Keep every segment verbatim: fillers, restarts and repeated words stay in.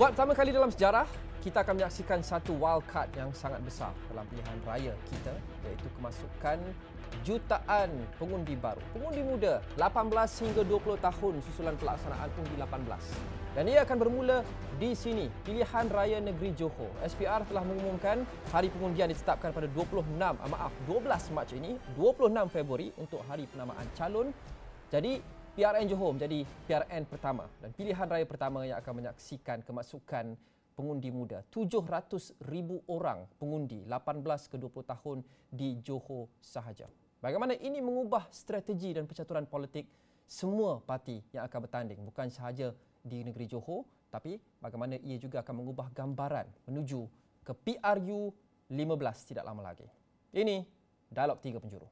Buat pertama kali dalam sejarah, kita akan menyaksikan satu wildcard yang sangat besar dalam pilihan raya kita, iaitu kemasukan jutaan pengundi baru. Pengundi muda lapan belas hingga dua puluh tahun susulan pelaksanaan undi lapan belas. Dan ia akan bermula di sini, pilihan raya negeri Johor. S P R telah mengumumkan hari pengundian ditetapkan pada dua puluh enam, maaf, dua belas Mac ini, dua puluh enam Februari untuk hari penamaan calon. Jadi P R N Johor menjadi P R N pertama dan pilihan raya pertama yang akan menyaksikan kemasukan pengundi muda. tujuh ratus ribu orang pengundi lapan belas ke dua puluh tahun di Johor sahaja. Bagaimana ini mengubah strategi dan percaturan politik semua parti yang akan bertanding, bukan sahaja di negeri Johor, tapi bagaimana ia juga akan mengubah gambaran menuju ke P R U lima belas tidak lama lagi. Ini Dialog Tiga Penjuru.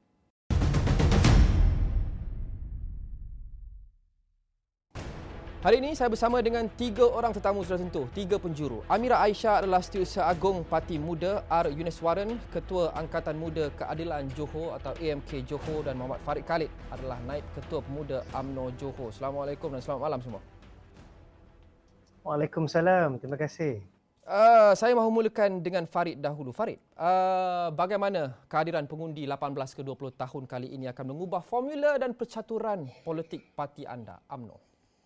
Hari ini saya bersama dengan tiga orang tetamu sudah tentu, tiga penjuru. Amira Aisyah adalah Setiausaha Agung Parti Muda, R. Yuniswaran, Ketua Angkatan Muda Keadilan Johor atau A M K Johor, dan Muhammad Farid Khalid adalah Naib Ketua Pemuda U M N O Johor. Assalamualaikum dan selamat malam semua. Waalaikumsalam, terima kasih. Uh, saya mahu mulakan dengan Farid dahulu. Farid, uh, bagaimana kehadiran pengundi lapan belas ke dua puluh tahun kali ini akan mengubah formula dan percaturan politik parti anda, U M N O?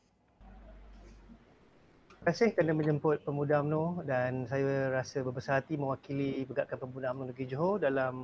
Terima kasih kerana menjemput Pemuda U M N O dan saya rasa berbesar hati mewakili Pergerakan Pemuda U M N O Negeri Johor dalam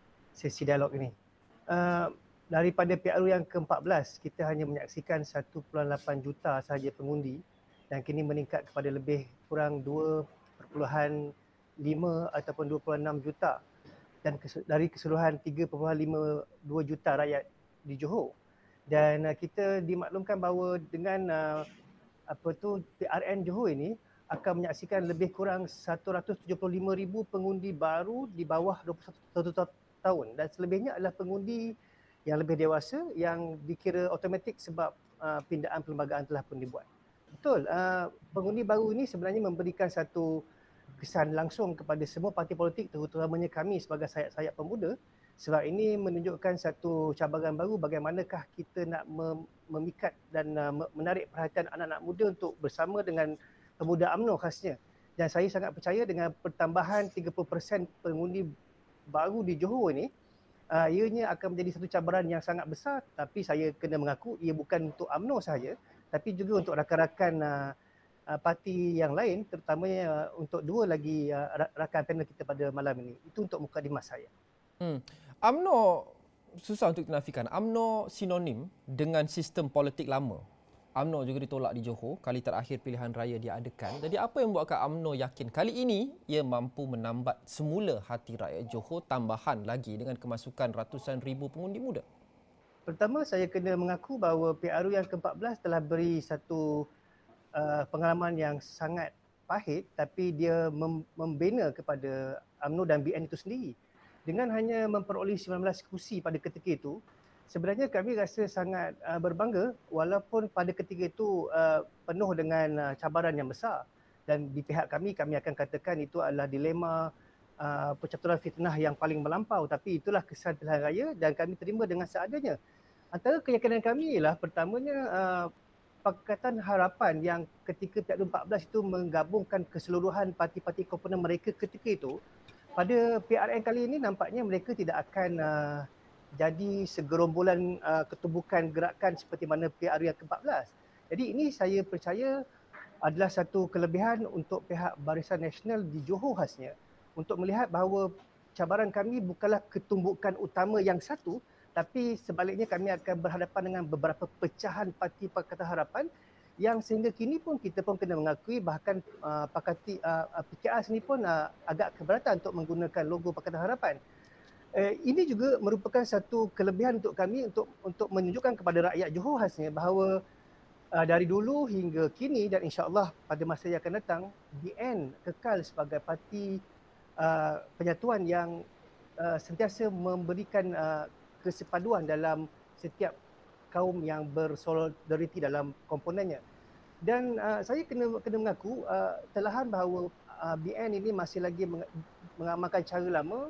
sesi dialog ini. Uh, daripada P R U yang ke empat belas, kita hanya menyaksikan satu perpuluhan lapan juta sahaja pengundi dan kini meningkat kepada lebih kurang dua perpuluhan lima ataupun dua puluh enam juta dan dari keseluruhan tiga perpuluhan lima dua juta rakyat di Johor. Dan uh, kita dimaklumkan bahawa dengan uh, apa tu P R N Johor ini akan menyaksikan lebih kurang seratus tujuh puluh lima ribu pengundi baru di bawah dua puluh satu tahun dan selebihnya adalah pengundi yang lebih dewasa yang dikira automatik sebab uh, pindaan perlembagaan telah pun dibuat. Betul, uh, pengundi baru ini sebenarnya memberikan satu kesan langsung kepada semua parti politik, terutamanya kami sebagai sayap-sayap pemuda, sebab ini menunjukkan satu cabaran baru bagaimanakah kita nak memikat dan uh, menarik perhatian anak-anak muda untuk bersama dengan Pemuda U M N O khasnya. Dan saya sangat percaya dengan pertambahan tiga puluh peratus pengundi baru di Johor ini, uh, ianya akan menjadi satu cabaran yang sangat besar, tapi saya kena mengaku ia bukan untuk U M N O sahaja, tapi juga untuk rakan-rakan uh, uh, parti yang lain, terutamanya uh, untuk dua lagi uh, rakan panel kita pada malam ini. Itu untuk mukadimah saya. Hmm. U M N O susah untuk dinafikan. U M N O sinonim dengan sistem politik lama. U M N O juga ditolak di Johor kali terakhir pilihan raya diadakan. Jadi apa yang membuatkan U M N O yakin kali ini ia mampu menambat semula hati rakyat Johor, tambahan lagi dengan kemasukan ratusan ribu pengundi muda? Pertama, saya kena mengaku bahawa P R U yang ke empat belas telah beri satu uh, pengalaman yang sangat pahit, tapi dia mem- membina kepada U M N O dan B N itu sendiri. Dengan hanya memperoleh sembilan belas kursi pada ketika itu, sebenarnya kami rasa sangat uh, berbangga walaupun pada ketika itu uh, penuh dengan uh, cabaran yang besar. Dan di pihak kami, kami akan katakan itu adalah dilema uh, percaturan fitnah yang paling melampau, tapi itulah kesan pilihan raya dan kami terima dengan seadanya. Antara keyakinan kami ialah pertamanya uh, Pakatan Harapan yang ketika P R U empat belas itu menggabungkan keseluruhan parti-parti komponen mereka ketika itu. Pada P R N kali ini nampaknya mereka tidak akan uh, jadi segerombolan uh, ketumbukan gerakan seperti mana P R U yang ke empat belas. Jadi ini saya percaya adalah satu kelebihan untuk pihak Barisan Nasional di Johor khasnya untuk melihat bahawa cabaran kami bukanlah ketumbukan utama yang satu, tapi sebaliknya kami akan berhadapan dengan beberapa pecahan parti Pakatan Harapan yang sehingga kini pun kita pun kena mengakui bahkan uh, Pakati uh, P K R sendiri pun uh, agak keberatan untuk menggunakan logo Pakatan Harapan. Uh, ini juga merupakan satu kelebihan untuk kami untuk untuk menunjukkan kepada rakyat Johor khasnya bahawa uh, dari dulu hingga kini dan insya-Allah pada masa yang akan datang B N kekal sebagai parti uh, penyatuan yang uh, sentiasa memberikan uh, kesepaduan dalam setiap kaum yang bersolidariti dalam komponennya. Dan uh, saya kena kena mengaku uh, telahan bahawa uh, B N ini masih lagi meng- mengamalkan cara lama.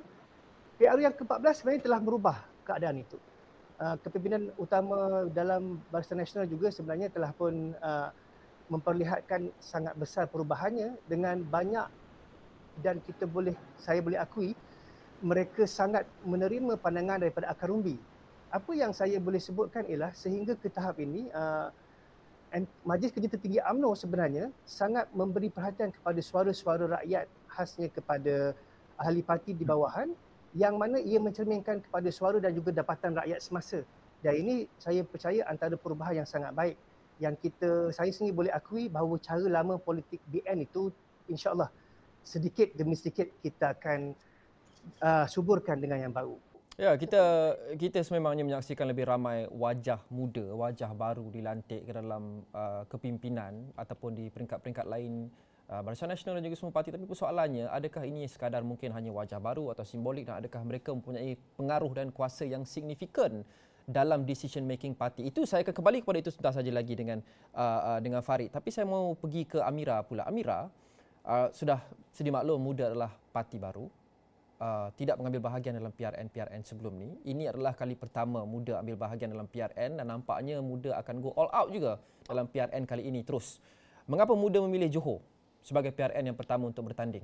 P R U yang ke empat belas sebenarnya telah merubah keadaan itu. Uh, kepimpinan utama dalam Barisan Nasional juga sebenarnya telah pun uh, memperlihatkan sangat besar perubahannya dengan banyak, dan kita boleh saya boleh akui mereka sangat menerima pandangan daripada akar umbi. Apa yang saya boleh sebutkan ialah sehingga ke tahap ini uh, Majlis Kerja Tertinggi U M N O sebenarnya sangat memberi perhatian kepada suara-suara rakyat, khasnya kepada ahli parti di bawahan, yang mana ia mencerminkan kepada suara dan juga dapatan rakyat semasa. Dan ini saya percaya antara perubahan yang sangat baik yang kita, saya sendiri boleh akui bahawa cara lama politik B N itu insya-Allah sedikit demi sedikit kita akan uh, suburkan dengan yang baru. Ya, kita kita sememangnya menyaksikan lebih ramai wajah muda, wajah baru dilantik ke dalam uh, kepimpinan ataupun di peringkat-peringkat lain uh, Barisan Nasional dan juga semua parti. Tapi persoalannya, adakah ini sekadar mungkin hanya wajah baru atau simbolik, dan adakah mereka mempunyai pengaruh dan kuasa yang signifikan dalam decision making parti? Itu saya akan kembali kepada itu sebentar saja lagi dengan uh, uh, dengan Farid. Tapi saya mau pergi ke Amira pula. Amira, uh, sudah sedia maklum muda adalah parti baru. Uh, tidak mengambil bahagian dalam P R N P R N sebelum ni. Ini adalah kali pertama muda ambil bahagian dalam P R N, dan nampaknya muda akan go all out juga dalam P R N kali ini terus. Mengapa muda memilih Johor sebagai P R N yang pertama untuk bertanding?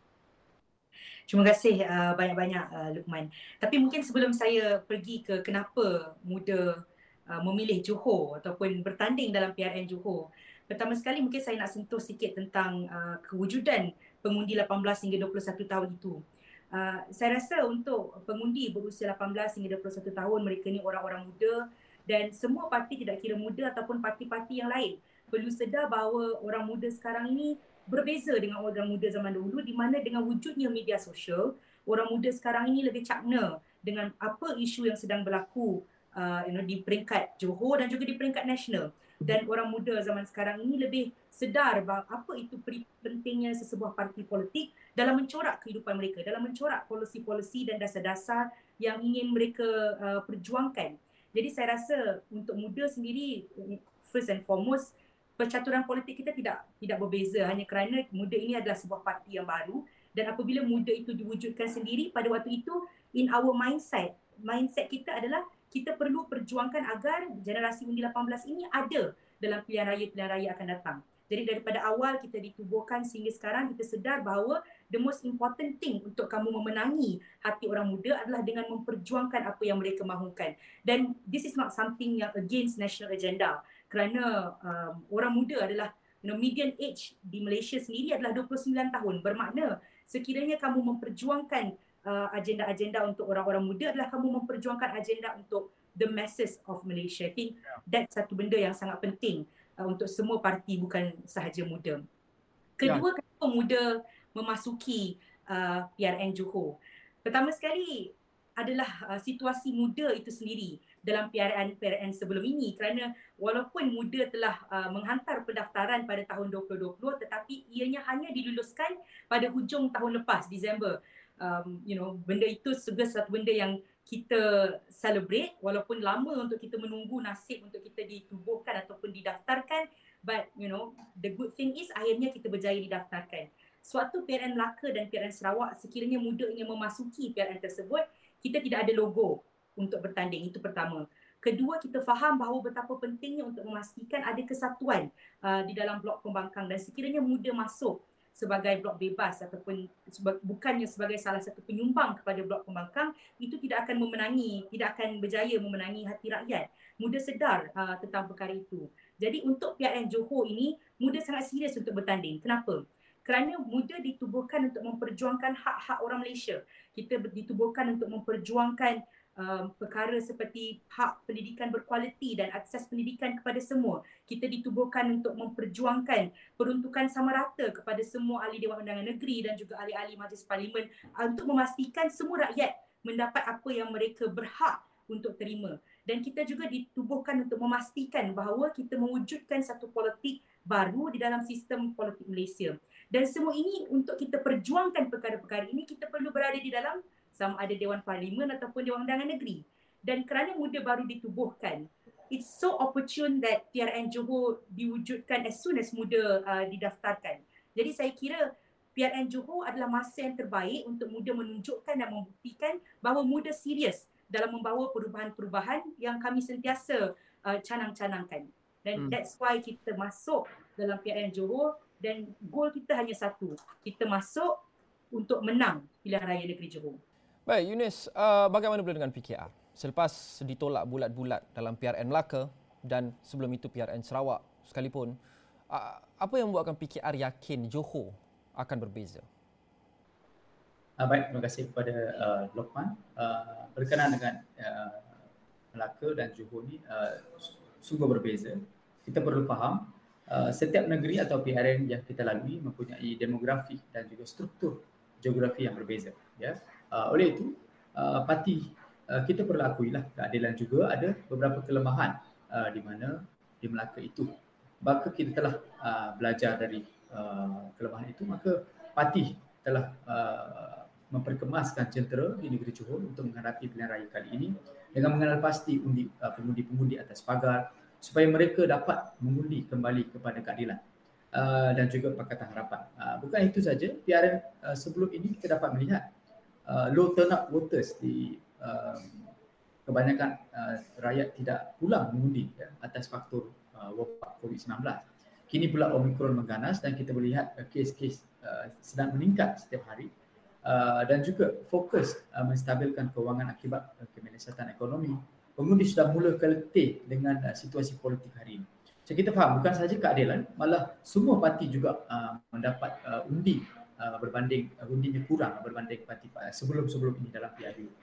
Terima kasih uh, banyak-banyak uh, Luqman. Tapi mungkin sebelum saya pergi ke kenapa muda uh, memilih Johor ataupun bertanding dalam P R N Johor, pertama sekali mungkin saya nak sentuh sikit tentang uh, kewujudan pengundi lapan belas hingga dua puluh satu tahun itu. Uh, saya rasa untuk pengundi berusia lapan belas hingga dua puluh satu tahun, mereka ni orang-orang muda, dan semua parti, tidak kira muda ataupun parti-parti yang lain, perlu sedar bahawa orang muda sekarang ini berbeza dengan orang muda zaman dahulu, di mana dengan wujudnya media sosial, orang muda sekarang ini lebih cakna dengan apa isu yang sedang berlaku uh, you know, di peringkat Johor dan juga di peringkat nasional. Dan orang muda zaman sekarang ini lebih sedar bahawa apa itu pentingnya sesebuah parti politik dalam mencorak kehidupan mereka, dalam mencorak polisi-polisi dan dasar-dasar yang ingin mereka uh, perjuangkan. Jadi saya rasa untuk muda sendiri, first and foremost, percaturan politik kita tidak tidak berbeza hanya kerana muda ini adalah sebuah parti yang baru, dan apabila muda itu diwujudkan sendiri pada waktu itu, in our mindset, mindset kita adalah kita perlu perjuangkan agar generasi undi lapan belas ini ada dalam pilihan raya-pilihan raya akan datang. Jadi daripada awal kita ditubuhkan sehingga sekarang kita sedar bahawa the most important thing untuk kamu memenangi hati orang muda adalah dengan memperjuangkan apa yang mereka mahukan. Dan this is not something yang against national agenda, kerana um, orang muda adalah, you know, median age di Malaysia sendiri adalah dua puluh sembilan tahun. Bermakna sekiranya kamu memperjuangkan uh, agenda-agenda untuk orang-orang muda adalah kamu memperjuangkan agenda untuk the masses of Malaysia. I think that's satu benda yang sangat penting uh, untuk semua parti, bukan sahaja muda. Kedua, yeah. Kenapa muda memasuki uh, P R N Johor? Pertama sekali adalah uh, situasi muda itu sendiri dalam P R N P R N sebelum ini, kerana walaupun muda telah uh, menghantar pendaftaran pada tahun dua ribu dua puluh, tetapi ianya hanya diluluskan pada hujung tahun lepas, Disember. Um, you know, benda itu juga satu benda yang kita celebrate, walaupun lama untuk kita menunggu nasib untuk kita ditubuhkan ataupun didaftarkan, but you know, the good thing is akhirnya kita berjaya didaftarkan. Suatu P R N Melaka dan P R N Sarawak, sekiranya muda ingin memasuki P R N tersebut, kita tidak ada logo untuk bertanding, itu pertama. Kedua, kita faham bahawa betapa pentingnya untuk memastikan ada kesatuan uh, di dalam blok pembangkang, dan sekiranya muda masuk sebagai blok bebas ataupun seba- bukannya sebagai salah satu penyumbang kepada blok pembangkang, itu tidak akan memenangi, tidak akan berjaya memenangi hati rakyat. Muda sedar uh, tentang perkara itu. Jadi untuk P R N Johor ini, muda sangat serius untuk bertanding. Kenapa? Kerana muda ditubuhkan untuk memperjuangkan hak-hak orang Malaysia. Kita ditubuhkan untuk memperjuangkan Um, perkara seperti hak pendidikan berkualiti dan akses pendidikan kepada semua. Kita ditubuhkan untuk memperjuangkan peruntukan sama rata kepada semua ahli Dewan Undangan Negeri dan juga ahli-ahli Majlis Parlimen, uh, untuk memastikan semua rakyat mendapat apa yang mereka berhak untuk terima. Dan kita juga ditubuhkan untuk memastikan bahawa kita mewujudkan satu politik baru di dalam sistem politik Malaysia. Dan semua ini untuk kita perjuangkan perkara-perkara ini, kita perlu berada di dalam sama ada Dewan Parlimen ataupun Dewan Undangan Negeri. Dan kerana muda baru ditubuhkan, it's so opportune that P R N Johor diwujudkan as soon as muda uh, didaftarkan. Jadi saya kira P R N Johor adalah masa yang terbaik untuk muda menunjukkan dan membuktikan bahawa muda serius dalam membawa perubahan-perubahan yang kami sentiasa uh, canang-canangkan. Dan hmm. that's why kita masuk dalam P R N Johor dan gol kita hanya satu. Kita masuk untuk menang pilihan raya negeri Johor. Baik, Eunice, uh, bagaimana pula dengan P K R? Selepas ditolak bulat-bulat dalam P R N Melaka dan sebelum itu P R N Sarawak sekalipun, uh, apa yang membuatkan P K R yakin Johor akan berbeza? Uh, baik, terima kasih kepada uh, Lokman. Uh, berkenaan dengan uh, Melaka dan Johor ni uh, sungguh berbeza. Kita perlu faham uh, setiap negeri atau P R N yang kita lalui mempunyai demografi dan juga struktur geografi yang berbeza. Ya, uh, oleh itu uh, parti uh, kita perlu akuilah keadilan juga ada beberapa kelemahan uh, di mana di Melaka itu. Maka kita telah uh, belajar dari uh, kelemahan itu, maka parti telah uh, memperkemaskan jentera di negeri Johor untuk menghadapi pilihan raya kali ini dengan mengenal pasti undi, uh, pengundi-pengundi atas pagar supaya mereka dapat mengundi kembali kepada keadilan uh, dan juga Pakatan Harapan. Uh, bukan itu saja, P R N uh, sebelum ini kita dapat melihat uh, low turnout voters di uh, kebanyakan uh, rakyat tidak pulang mengundi ya, atas faktor uh, wabak covid sembilan belas. Kini pula Omicron mengganas dan kita melihat uh, kes-kes uh, sedang meningkat setiap hari. Uh, dan juga fokus uh, menstabilkan kewangan akibat uh, kemensiasatan ekonomi. Pengundi sudah mula keletih dengan uh, situasi politik hari ini. So kita faham bukan sahaja keadilan, malah semua parti juga uh, mendapat uh, undi uh, berbanding uh, undinya kurang berbanding parti uh, sebelum-sebelum ini dalam P R U.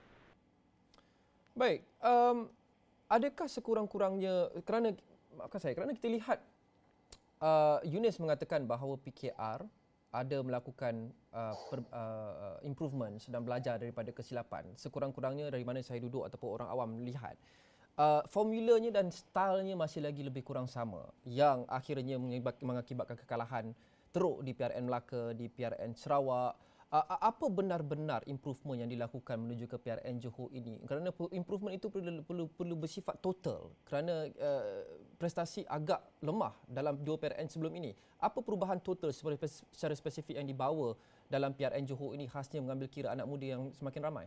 Baik, um, adakah sekurang-kurangnya kerana maafkan saya kerana kita lihat uh, Eunice mengatakan bahawa P K R ada melakukan uh, per, uh, improvement, sedang belajar daripada kesilapan. Sekurang-kurangnya dari mana saya duduk ataupun orang awam melihat, uh, formulanya dan stylenya masih lagi lebih kurang sama, yang akhirnya mengakibatkan kekalahan teruk di P R N Melaka, di P R N Sarawak. Uh, apa benar-benar improvement yang dilakukan menuju ke P R N Johor ini? Kerana improvement itu perlu perlu, perlu bersifat total, kerana uh, prestasi agak lemah dalam dua P R N sebelum ini. Apa perubahan total secara spesifik yang dibawa dalam P R N Johor ini, khasnya mengambil kira anak muda yang semakin ramai?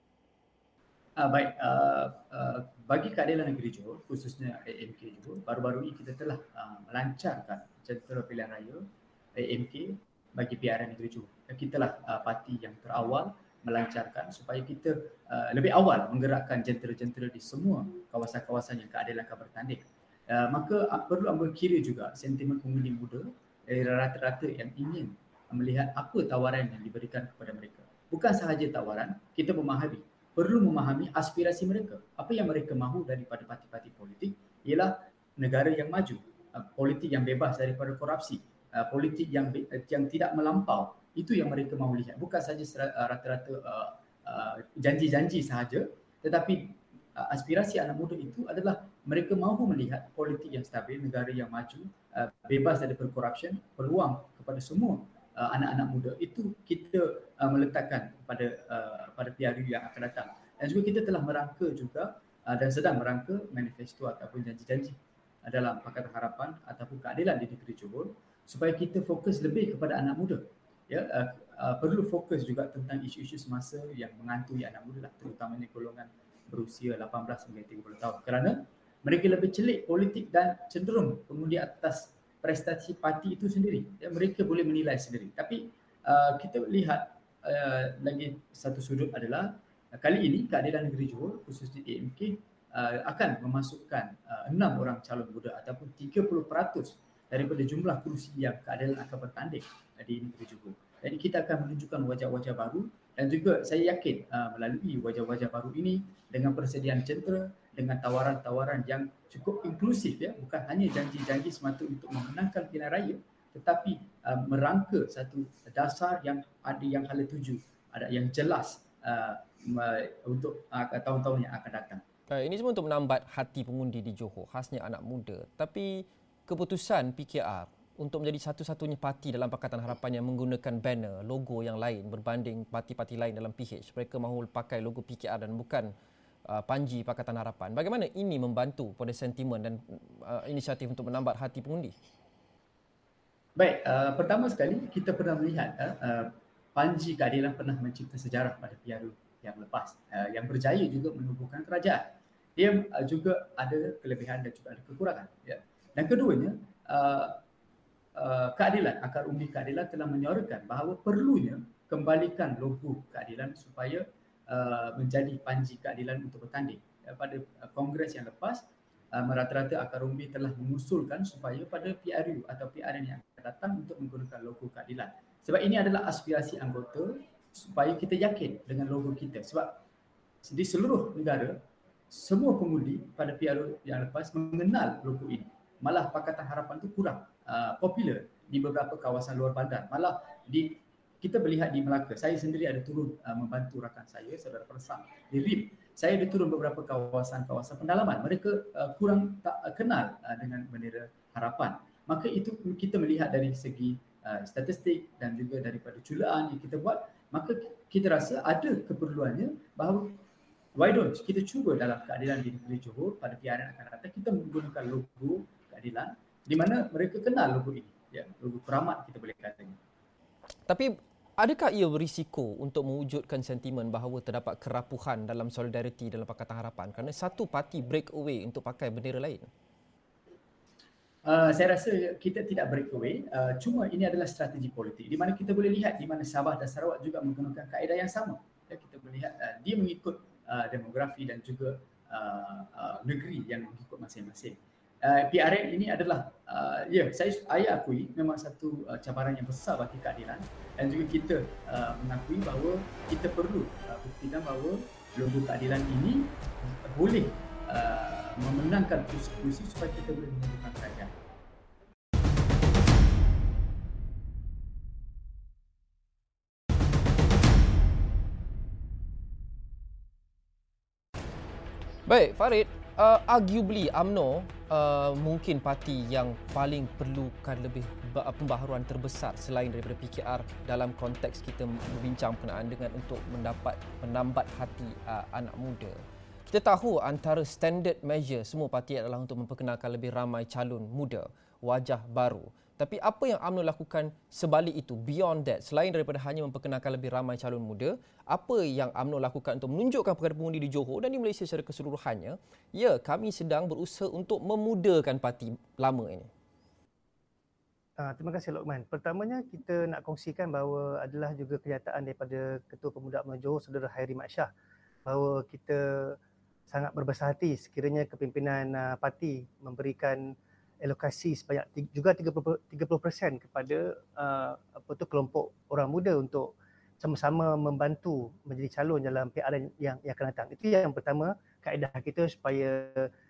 Uh, baik, uh, uh, bagi keadilan negeri Johor, khususnya A M K Johor, baru-baru ini kita telah uh, melancarkan jentera pilihan raya A M K bagi P R N negeri Johor. Kitalah uh, parti yang terawal melancarkan supaya kita uh, lebih awal menggerakkan jentera-jentera di semua kawasan-kawasan yang keadilan akan bertanding. Uh, maka uh, perlu ambil kira juga sentimen pengundi muda dari rata-rata yang ingin melihat apa tawaran yang diberikan kepada mereka. Bukan sahaja tawaran, kita memahami, perlu memahami aspirasi mereka. Apa yang mereka mahu daripada parti-parti politik ialah negara yang maju, uh, politik yang bebas daripada korupsi, uh, politik yang uh, yang tidak melampau. Itu yang mereka mahu lihat. Bukan sahaja uh, rata-rata uh, uh, janji-janji sahaja, tetapi uh, aspirasi anak muda itu adalah mereka mahu melihat politik yang stabil, negara yang maju, uh, bebas daripada korupsi, peluang kepada semua uh, anak-anak muda. Itu kita uh, meletakkan pada uh, pada P R U yang akan datang. Dan juga kita telah merangka juga uh, dan sedang merangka manifesto ataupun janji-janji uh, dalam Pakatan Harapan ataupun keadilan di negeri Johor supaya kita fokus lebih kepada anak muda. Ya, uh, uh, perlu fokus juga tentang isu-isu semasa yang menghantui anak muda lah, terutamanya golongan berusia lapan belas hingga tiga puluh tahun, kerana mereka lebih celik politik dan cenderung mengundi atas prestasi parti itu sendiri. Ya, mereka boleh menilai sendiri. Tapi uh, kita lihat uh, lagi satu sudut adalah uh, kali ini keadilan negeri Johor khususnya A M K uh, akan memasukkan uh, enam orang calon muda ataupun tiga puluh peratus daripada jumlah kerusi yang keadilan akan bertanding di negeri Johor. Jadi kita akan menunjukkan wajah-wajah baru dan juga saya yakin uh, melalui wajah-wajah baru ini dengan persediaan jentera, dengan tawaran-tawaran yang cukup inklusif, ya, bukan hanya janji-janji semata untuk memenangkan pilihan raya, tetapi uh, merangka satu dasar yang ada yang hala tuju, ada yang jelas uh, untuk uh, tahun-tahun yang akan datang. Ini semua untuk menambat hati pengundi di Johor, khasnya anak muda. Tapi keputusan P K R untuk menjadi satu-satunya parti dalam Pakatan Harapan yang menggunakan banner, logo yang lain berbanding parti-parti lain dalam P H. Mereka mahu pakai logo P K R dan bukan uh, panji Pakatan Harapan. Bagaimana ini membantu pada sentimen dan uh, inisiatif untuk menambat hati pengundi? Baik, uh, pertama sekali kita pernah melihat uh, uh, panji keadilan pernah mencipta sejarah pada P R U yang lepas, uh, yang berjaya juga menubuhkan kerajaan. Dia uh, juga ada kelebihan dan juga ada kekurangan. Ya. Dan keduanya, uh, uh, keadilan, akar undi keadilan telah menyuarakan bahawa perlunya kembalikan logo keadilan supaya uh, menjadi panji keadilan untuk bertanding. Pada uh, kongres yang lepas, uh, merata-rata akar undi telah mengusulkan supaya pada P R U atau P R N yang akan datang untuk menggunakan logo keadilan. Sebab ini adalah aspirasi anggota supaya kita yakin dengan logo kita. Sebab di seluruh negara, semua pengundi pada P R U yang lepas mengenal logo ini. Malah Pakatan Harapan itu kurang uh, popular di beberapa kawasan luar bandar. Malah di kita melihat di Melaka, saya sendiri ada turun uh, membantu rakan saya, saudara Persang di R I M. Saya ada turun beberapa kawasan-kawasan pendalaman. Mereka uh, kurang tak uh, kenal uh, dengan bendera harapan. Maka itu kita melihat dari segi uh, statistik dan juga daripada culaan yang kita buat, maka kita rasa ada keperluannya bahawa why don't kita cuba dalam keadilan di negeri Johor pada P R N akan datang kita menggunakan logo keadilan di mana mereka kenal logo ini, ya, logo keramat kita boleh katanya. Tapi adakah ia berisiko untuk mewujudkan sentimen bahawa terdapat kerapuhan dalam solidariti dalam Pakatan Harapan kerana satu parti break away untuk pakai bendera lain? Uh, saya rasa kita tidak break away, uh, cuma ini adalah strategi politik di mana kita boleh lihat di mana Sabah dan Sarawak juga menggunakan kaedah yang sama. Ya, kita boleh lihat uh, dia mengikut uh, demografi dan juga uh, uh, negeri yang mengikut masing-masing. Uh, P R N ini adalah, uh, ya, saya, saya akui memang satu uh, cabaran yang besar bagi keadilan dan juga kita uh, mengakui bahawa kita perlu uh, buktikan bahawa logo keadilan ini boleh uh, memenangkan kursi-kursi supaya kita boleh menentukan kerajaan. Baik, Farid, uh, arguably U M N O uh, mungkin parti yang paling perlukan lebih pembaharuan terbesar selain daripada P K R dalam konteks kita berbincang berkenaan dengan untuk mendapat menambat hati uh, anak muda. Kita tahu antara standard measure semua parti adalah untuk memperkenalkan lebih ramai calon muda, wajah baru. Tapi apa yang U M N O lakukan sebalik itu, beyond that, selain daripada hanya memperkenalkan lebih ramai calon muda, apa yang U M N O lakukan untuk menunjukkan kepada pengundi di Johor dan di Malaysia secara keseluruhannya, ya, kami sedang berusaha untuk memudakan parti lama ini. Uh, terima kasih Lokman. Pertamanya kita nak kongsikan bahawa adalah juga kenyataan daripada Ketua Pemuda U M N O Johor, Saudara Hairi Mat Shah, bahawa kita sangat berbesar hati sekiranya kepimpinan uh, parti memberikan alokasi sebanyak juga tiga puluh peratus kepada uh, apa tu kelompok orang muda untuk sama-sama membantu menjadi calon dalam P R N yang yang akan datang. Itu yang pertama, kaedah kita supaya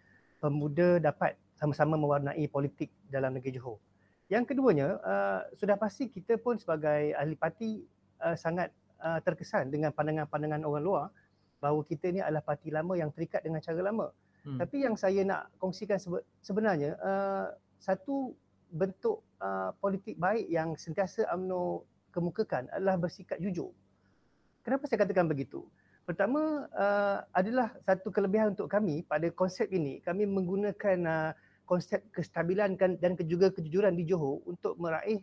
pemuda dapat sama-sama mewarnai politik dalam negeri Johor. Yang keduanya, uh, sudah pasti kita pun sebagai ahli parti uh, sangat uh, terkesan dengan pandangan-pandangan orang luar bahawa kita ni adalah parti lama yang terikat dengan cara lama. Hmm. Tapi yang saya nak kongsikan sebenarnya uh, satu bentuk uh, politik baik yang sentiasa U M N O kemukakan adalah bersikap jujur. Kenapa saya katakan begitu? Pertama, uh, adalah satu kelebihan untuk kami pada konsep ini. Kami menggunakan uh, konsep kestabilan dan juga kejujuran di Johor untuk meraih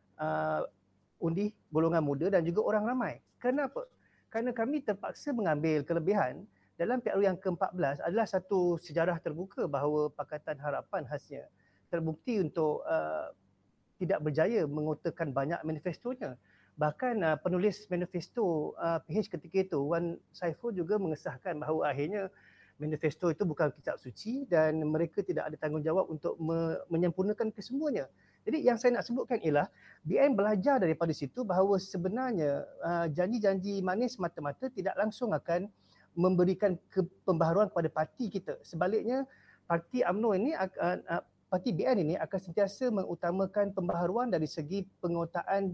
uh, undi golongan muda dan juga orang ramai. Kenapa? Kerana kami terpaksa mengambil kelebihan dalam P R U yang ke empat belas adalah satu sejarah terbuka bahawa Pakatan Harapan khasnya terbukti untuk uh, tidak berjaya mengotakan banyak manifestonya. Bahkan uh, penulis manifesto uh, P H ketika itu, Wan Saiful, juga mengesahkan bahawa akhirnya manifesto itu bukan kitab suci dan mereka tidak ada tanggungjawab untuk me- menyempurnakan kesemuanya. Jadi yang saya nak sebutkan ialah B N belajar daripada situ bahawa sebenarnya uh, janji-janji manis mata-mata tidak langsung akan memberikan ke pembaharuan kepada parti kita. Sebaliknya, parti U M N O ini, uh, uh, parti B N ini akan sentiasa mengutamakan pembaharuan dari segi pengotaan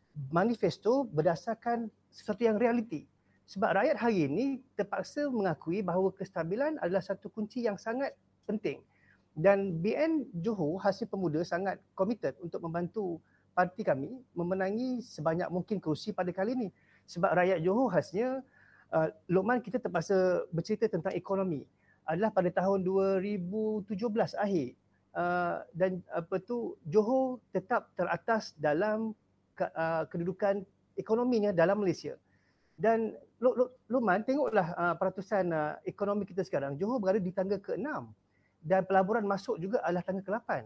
manifesto berdasarkan sesuatu yang realiti. Sebab rakyat hari ini terpaksa mengakui bahawa kestabilan adalah satu kunci yang sangat penting. Dan B N Johor Hasil Pemuda sangat komited untuk membantu parti kami memenangi sebanyak mungkin kerusi pada kali ini. Sebab rakyat Johor khasnya, Uh, Lokman, kita terpaksa bercerita tentang ekonomi. Adalah pada tahun dua ribu tujuh belas akhir uh, dan apa tu Johor tetap teratas dalam ke, uh, kedudukan ekonominya dalam Malaysia. Dan Lokman, tengoklah uh, peratusan uh, ekonomi kita sekarang. Johor berada di tangga ke enam dan pelaburan masuk juga adalah tangga ke lapan.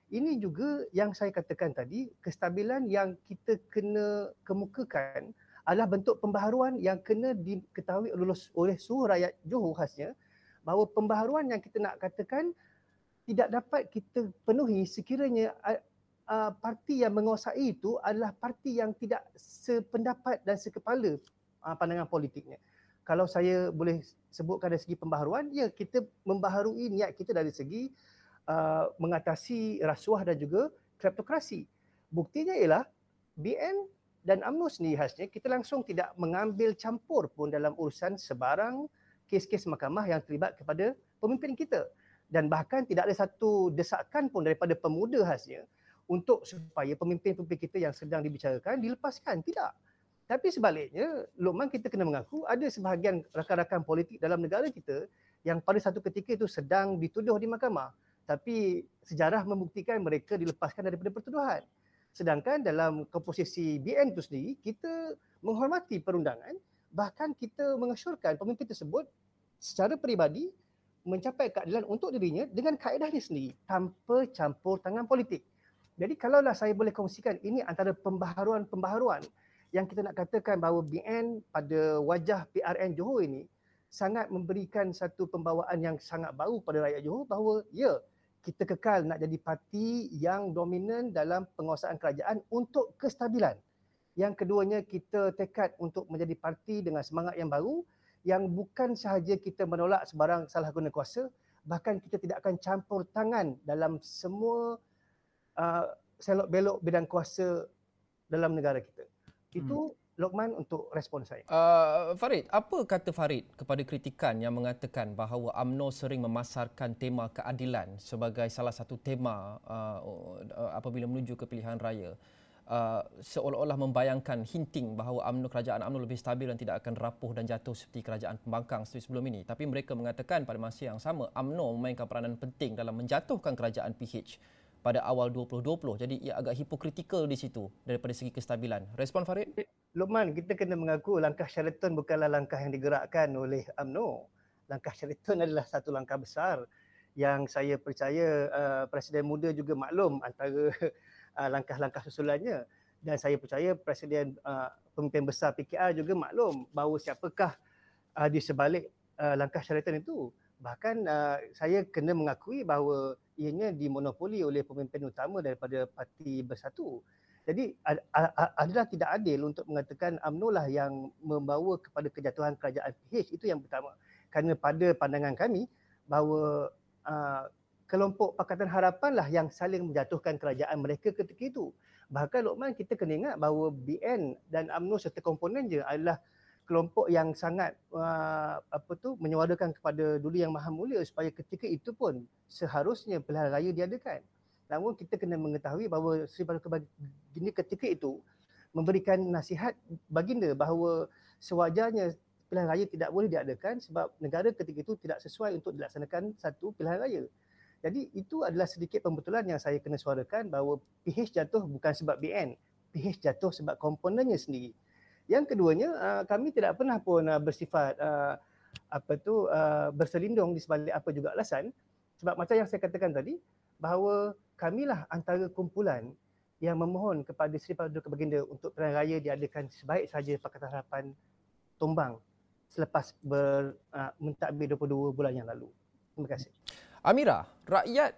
ini juga yang saya katakan tadi, kestabilan yang kita kena kemukakan adalah bentuk pembaharuan yang kena diketahui oleh, oleh seluruh rakyat Johor khasnya, bahawa pembaharuan yang kita nak katakan tidak dapat kita penuhi sekiranya uh, uh, parti yang menguasai itu adalah parti yang tidak sependapat dan sekepala uh, pandangan politiknya. Kalau saya boleh sebutkan dari segi pembaharuan, ya kita membaharui niat kita dari segi uh, mengatasi rasuah dan juga kleptokrasi. Buktinya ialah B N dan UMNO sendiri khasnya, kita langsung tidak mengambil campur pun dalam urusan sebarang kes-kes mahkamah yang terlibat kepada pemimpin kita. Dan bahkan tidak ada satu desakan pun daripada pemuda khasnya untuk supaya pemimpin-pemimpin kita yang sedang dibicarakan dilepaskan. Tidak. Tapi sebaliknya, Luqman, kita kena mengaku ada sebahagian rakan-rakan politik dalam negara kita yang pada satu ketika itu sedang dituduh di mahkamah. Tapi sejarah membuktikan mereka dilepaskan daripada pertuduhan. Sedangkan dalam komposisi B N itu sendiri, kita menghormati perundangan, bahkan kita mengesyorkan pemimpin tersebut secara peribadi mencapai keadilan untuk dirinya dengan kaedahnya sendiri tanpa campur tangan politik. Jadi kalaulah saya boleh kongsikan, ini antara pembaharuan-pembaharuan yang kita nak katakan bahawa B N pada wajah P R N Johor ini sangat memberikan satu pembawaan yang sangat baru pada rakyat Johor, bahawa ya, kita kekal nak jadi parti yang dominan dalam penguasaan kerajaan untuk kestabilan. Yang keduanya, kita tekad untuk menjadi parti dengan semangat yang baru, yang bukan sahaja kita menolak sebarang salah guna kuasa, bahkan kita tidak akan campur tangan dalam semua uh, selok belok bidang kuasa dalam negara kita. Itu hmm. Luqman untuk respon saya. Uh, Farid, apa kata Farid kepada kritikan yang mengatakan bahawa UMNO sering memasarkan tema keadilan sebagai salah satu tema uh, apabila menuju ke pilihan raya? Uh, seolah-olah membayangkan hinting bahawa UMNO, kerajaan UMNO lebih stabil dan tidak akan rapuh dan jatuh seperti kerajaan pembangkang seperti sebelum ini. Tapi mereka mengatakan pada masa yang sama UMNO memainkan peranan penting dalam menjatuhkan kerajaan P H pada awal dua ribu dua puluh. Jadi ia agak hipokritikal di situ daripada segi kestabilan. Respon Farid? Luqman, kita kena mengaku langkah Sheraton bukanlah langkah yang digerakkan oleh UMNO. Langkah Sheraton adalah satu langkah besar yang saya percaya uh, Presiden muda juga maklum antara uh, langkah-langkah susulannya. Dan saya percaya Presiden uh, pemimpin besar P K R juga maklum bahawa siapakah uh, di sebalik uh, langkah Sheraton itu. Bahkan uh, saya kena mengakui bahawa ianya dimonopoli oleh pemimpin utama daripada Parti Bersatu. Jadi adalah tidak adil untuk mengatakan UMNO lah yang membawa kepada kejatuhan kerajaan P H. Itu yang pertama. Kerana pada pandangan kami bahawa uh, kelompok Pakatan Harapan lah yang saling menjatuhkan kerajaan mereka ketika itu. Bahkan Luqman, kita kena ingat bahawa B N dan UMNO serta komponen je adalah kelompok yang sangat uh, apa tu menyuarakan kepada Duli Yang Maha Mulia supaya ketika itu pun seharusnya pilihan raya diadakan. Namun kita kena mengetahui bahawa Sri Paduka Baginda ketika itu memberikan nasihat baginda bahawa sewajarnya pilihan raya tidak boleh diadakan sebab negara ketika itu tidak sesuai untuk dilaksanakan satu pilihan raya. Jadi itu adalah sedikit pembetulan yang saya kena suarakan bahawa P H jatuh bukan sebab B N. P H jatuh sebab komponennya sendiri. Yang keduanya, uh, kami tidak pernah pun uh, bersifat uh, apa tu uh, berselindung di sebalik apa juga alasan, sebab macam yang saya katakan tadi bahawa kamilah antara kumpulan yang memohon kepada Sri Paduka Baginda untuk pilihan raya diadakan sebaik sahaja Pakatan Harapan tumbang selepas ber, uh, mentadbir dua puluh dua bulan yang lalu. Terima kasih. Amira, rakyat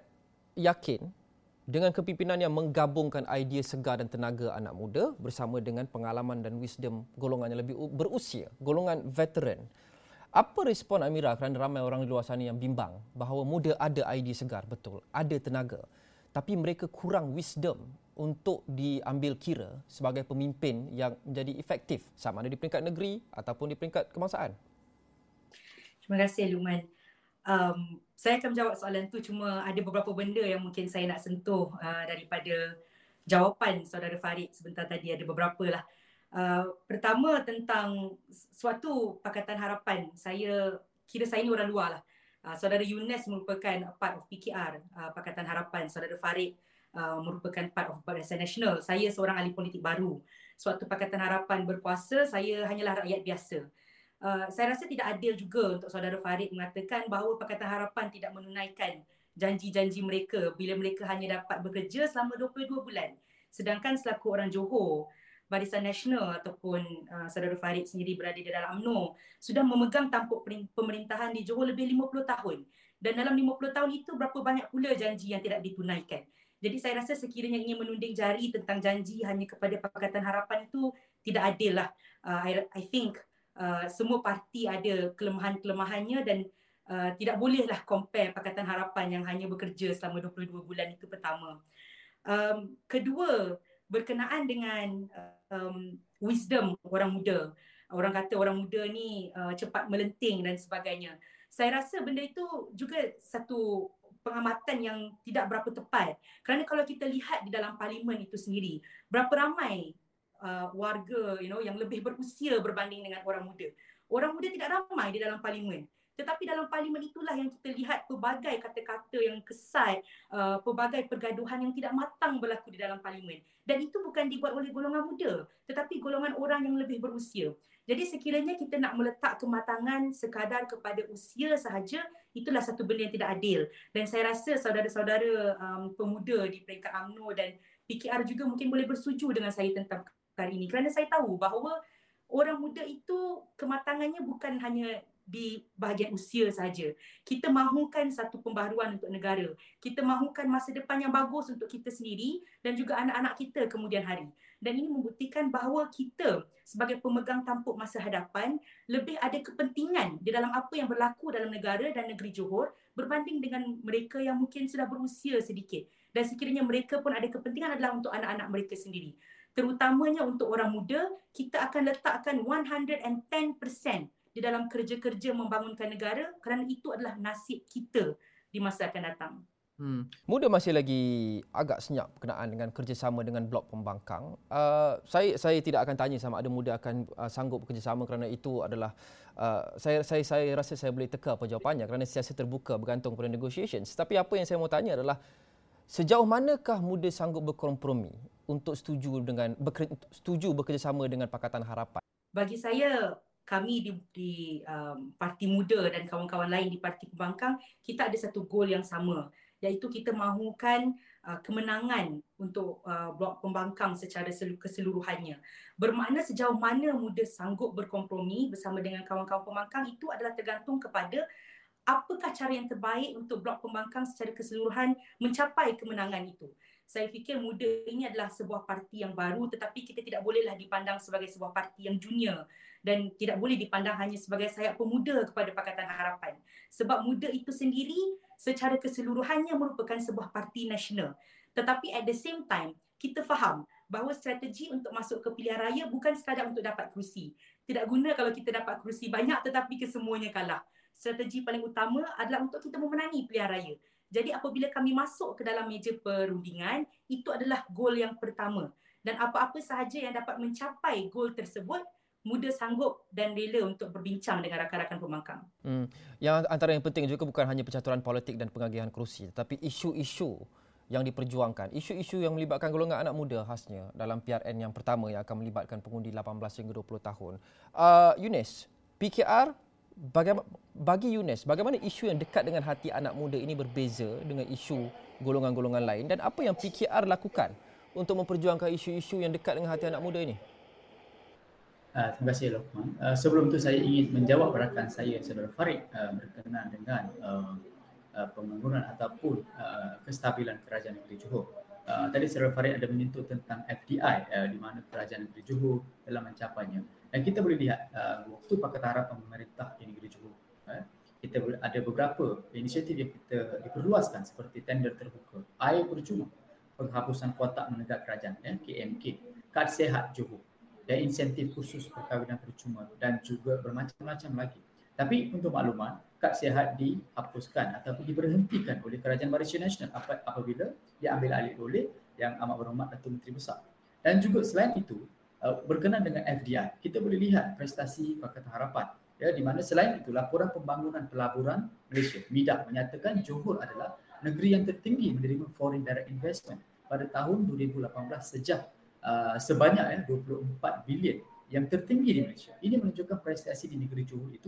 yakin dengan kepimpinan yang menggabungkan idea segar dan tenaga anak muda bersama dengan pengalaman dan wisdom golongan yang lebih berusia, golongan veteran. Apa respon Amira kerana ramai orang di luar sana yang bimbang bahawa muda ada idea segar, betul, ada tenaga, tapi mereka kurang wisdom untuk diambil kira sebagai pemimpin yang menjadi efektif sama ada di peringkat negeri ataupun di peringkat kebangsaan? Terima kasih Luqman. Um, saya akan menjawab soalan tu, cuma ada beberapa benda yang mungkin saya nak sentuh uh, daripada jawapan saudara Farid sebentar tadi. Ada beberapa lah. Uh, pertama tentang suatu Pakatan Harapan, saya kira saya ni orang luar lah. Uh, saudara Yunus merupakan part of P K R, uh, Pakatan Harapan. Saudara Farid uh, merupakan part of Barisan Nasional. Saya seorang ahli politik baru. Suatu Pakatan Harapan berkuasa, saya hanyalah rakyat biasa. Uh, saya rasa tidak adil juga untuk saudara Farid mengatakan bahawa Pakatan Harapan tidak menunaikan janji-janji mereka bila mereka hanya dapat bekerja selama dua puluh dua bulan. Sedangkan selaku orang Johor, Barisan Nasional ataupun uh, Saudara Farid sendiri berada di dalam UMNO sudah memegang tampuk pemerintahan di Johor lebih lima puluh tahun. Dan dalam lima puluh tahun itu berapa banyak pula janji yang tidak ditunaikan. Jadi saya rasa sekiranya ingin menunding jari tentang janji hanya kepada Pakatan Harapan itu tidak adil lah. Uh, I, I think uh, semua parti ada kelemahan-kelemahannya dan uh, tidak bolehlah compare Pakatan Harapan yang hanya bekerja selama dua puluh dua bulan itu pertama. Um, kedua, berkenaan dengan um, wisdom orang muda. Orang kata orang muda ni uh, cepat melenting dan sebagainya. Saya rasa benda itu juga satu pengamatan yang tidak berapa tepat. Kerana kalau kita lihat di dalam parlimen itu sendiri, berapa ramai uh, warga you know, yang lebih berusia berbanding dengan orang muda. Orang muda tidak ramai di dalam parlimen. Tetapi dalam parlimen itulah yang kita lihat pelbagai kata-kata yang kesat, uh, pelbagai pergaduhan yang tidak matang berlaku di dalam parlimen. Dan itu bukan dibuat oleh golongan muda, tetapi golongan orang yang lebih berusia. Jadi sekiranya kita nak meletak kematangan sekadar kepada usia sahaja, itulah satu benda yang tidak adil. Dan saya rasa saudara-saudara um, pemuda di peringkat UMNO dan P K R juga mungkin boleh bersetuju dengan saya tentang perkara ini. Kerana saya tahu bahawa orang muda itu kematangannya bukan hanya di bahagian usia saja. Kita mahukan satu pembaharuan untuk negara. Kita mahukan masa depan yang bagus untuk kita sendiri dan juga anak-anak kita kemudian hari. Dan ini membuktikan bahawa kita sebagai pemegang tampuk masa hadapan lebih ada kepentingan di dalam apa yang berlaku dalam negara dan negeri Johor berbanding dengan mereka yang mungkin sudah berusia sedikit. Dan sekiranya mereka pun ada kepentingan adalah untuk anak-anak mereka sendiri. Terutamanya untuk orang muda, kita akan letakkan one hundred ten percent di dalam kerja-kerja membangunkan negara kerana itu adalah nasib kita di masa akan datang. Hmm. Muda masih lagi agak senyap berkenaan dengan kerjasama dengan blok pembangkang. Uh, saya saya tidak akan tanya sama ada muda akan uh, sanggup bekerjasama kerana itu adalah uh, saya saya saya rasa saya boleh teka apa jawapannya kerana siasat terbuka bergantung pada negotiations. Tapi apa yang saya mau tanya adalah sejauh manakah muda sanggup berkompromi untuk setuju dengan beker, setuju bekerjasama dengan Pakatan Harapan? Bagi saya, kami di, di um, Parti Muda dan kawan-kawan lain di Parti Pembangkang, kita ada satu goal yang sama, iaitu kita mahukan uh, kemenangan untuk uh, blok pembangkang secara keseluruhannya. Bermakna sejauh mana muda sanggup berkompromi bersama dengan kawan-kawan pembangkang itu adalah tergantung kepada apakah cara yang terbaik untuk blok pembangkang secara keseluruhan mencapai kemenangan itu. Saya fikir muda ini adalah sebuah parti yang baru tetapi kita tidak bolehlah dipandang sebagai sebuah parti yang junior dan tidak boleh dipandang hanya sebagai sayap pemuda kepada Pakatan Harapan. Sebab muda itu sendiri secara keseluruhannya merupakan sebuah parti nasional. Tetapi at the same time, kita faham bahawa strategi untuk masuk ke pilihan raya bukan sekadar untuk dapat kerusi. Tidak guna kalau kita dapat kerusi banyak tetapi kesemuanya kalah. Strategi paling utama adalah untuk kita memenangi pilihan raya. Jadi apabila kami masuk ke dalam meja perundingan, itu adalah gol yang pertama. Dan apa-apa sahaja yang dapat mencapai gol tersebut, muda sanggup dan rela untuk berbincang dengan rakan-rakan pembangkang. Hmm. Yang antara yang penting juga bukan hanya percaturan politik dan pengagihan kerusi, tetapi isu-isu yang diperjuangkan. Isu-isu yang melibatkan golongan anak muda khasnya dalam P R N yang pertama yang akan melibatkan pengundi lapan belas hingga dua puluh tahun. Uh, Eunice, P K R, bagaimana, bagi Eunice, bagaimana isu yang dekat dengan hati anak muda ini berbeza dengan isu golongan-golongan lain dan apa yang P K R lakukan untuk memperjuangkan isu-isu yang dekat dengan hati anak muda ini? Uh, terima kasih Lokman. Uh, sebelum itu saya ingin menjawab rakan saya Saudara Farid uh, berkenaan dengan uh, uh, pembangunan ataupun uh, kestabilan kerajaan negeri Johor. Uh, tadi Saudara Farid ada menyentuh tentang F D I uh, di mana kerajaan negeri Johor telah mencapainya. Dan kita boleh lihat uh, waktu Pakatan Harapan memerintah di negeri Johor, uh, kita ada beberapa inisiatif yang kita diperluaskan seperti tender terbuka, air percuma, penghapusan kotak menegak kerajaan, ya, K M K, kad sihat Johor, dan insentif khusus perkahwinan percuma dan juga bermacam-macam lagi. Tapi untuk makluman, kad sihat dihapuskan ataupun diberhentikan oleh Kerajaan Barisan Nasional apabila diambil alih oleh Yang Amat Berhormat Datuk Menteri Besar. Dan juga selain itu, berkenaan dengan F D I, kita boleh lihat prestasi Pakatan Harapan, ya, di mana selain itu laporan pembangunan pelaburan Malaysia MIDA menyatakan Johor adalah negeri yang tertinggi menerima foreign direct investment pada tahun dua ribu lapan belas sejak uh, sebanyak ya, dua puluh empat bilion yang tertinggi di Malaysia. Ini menunjukkan prestasi di negeri Johor itu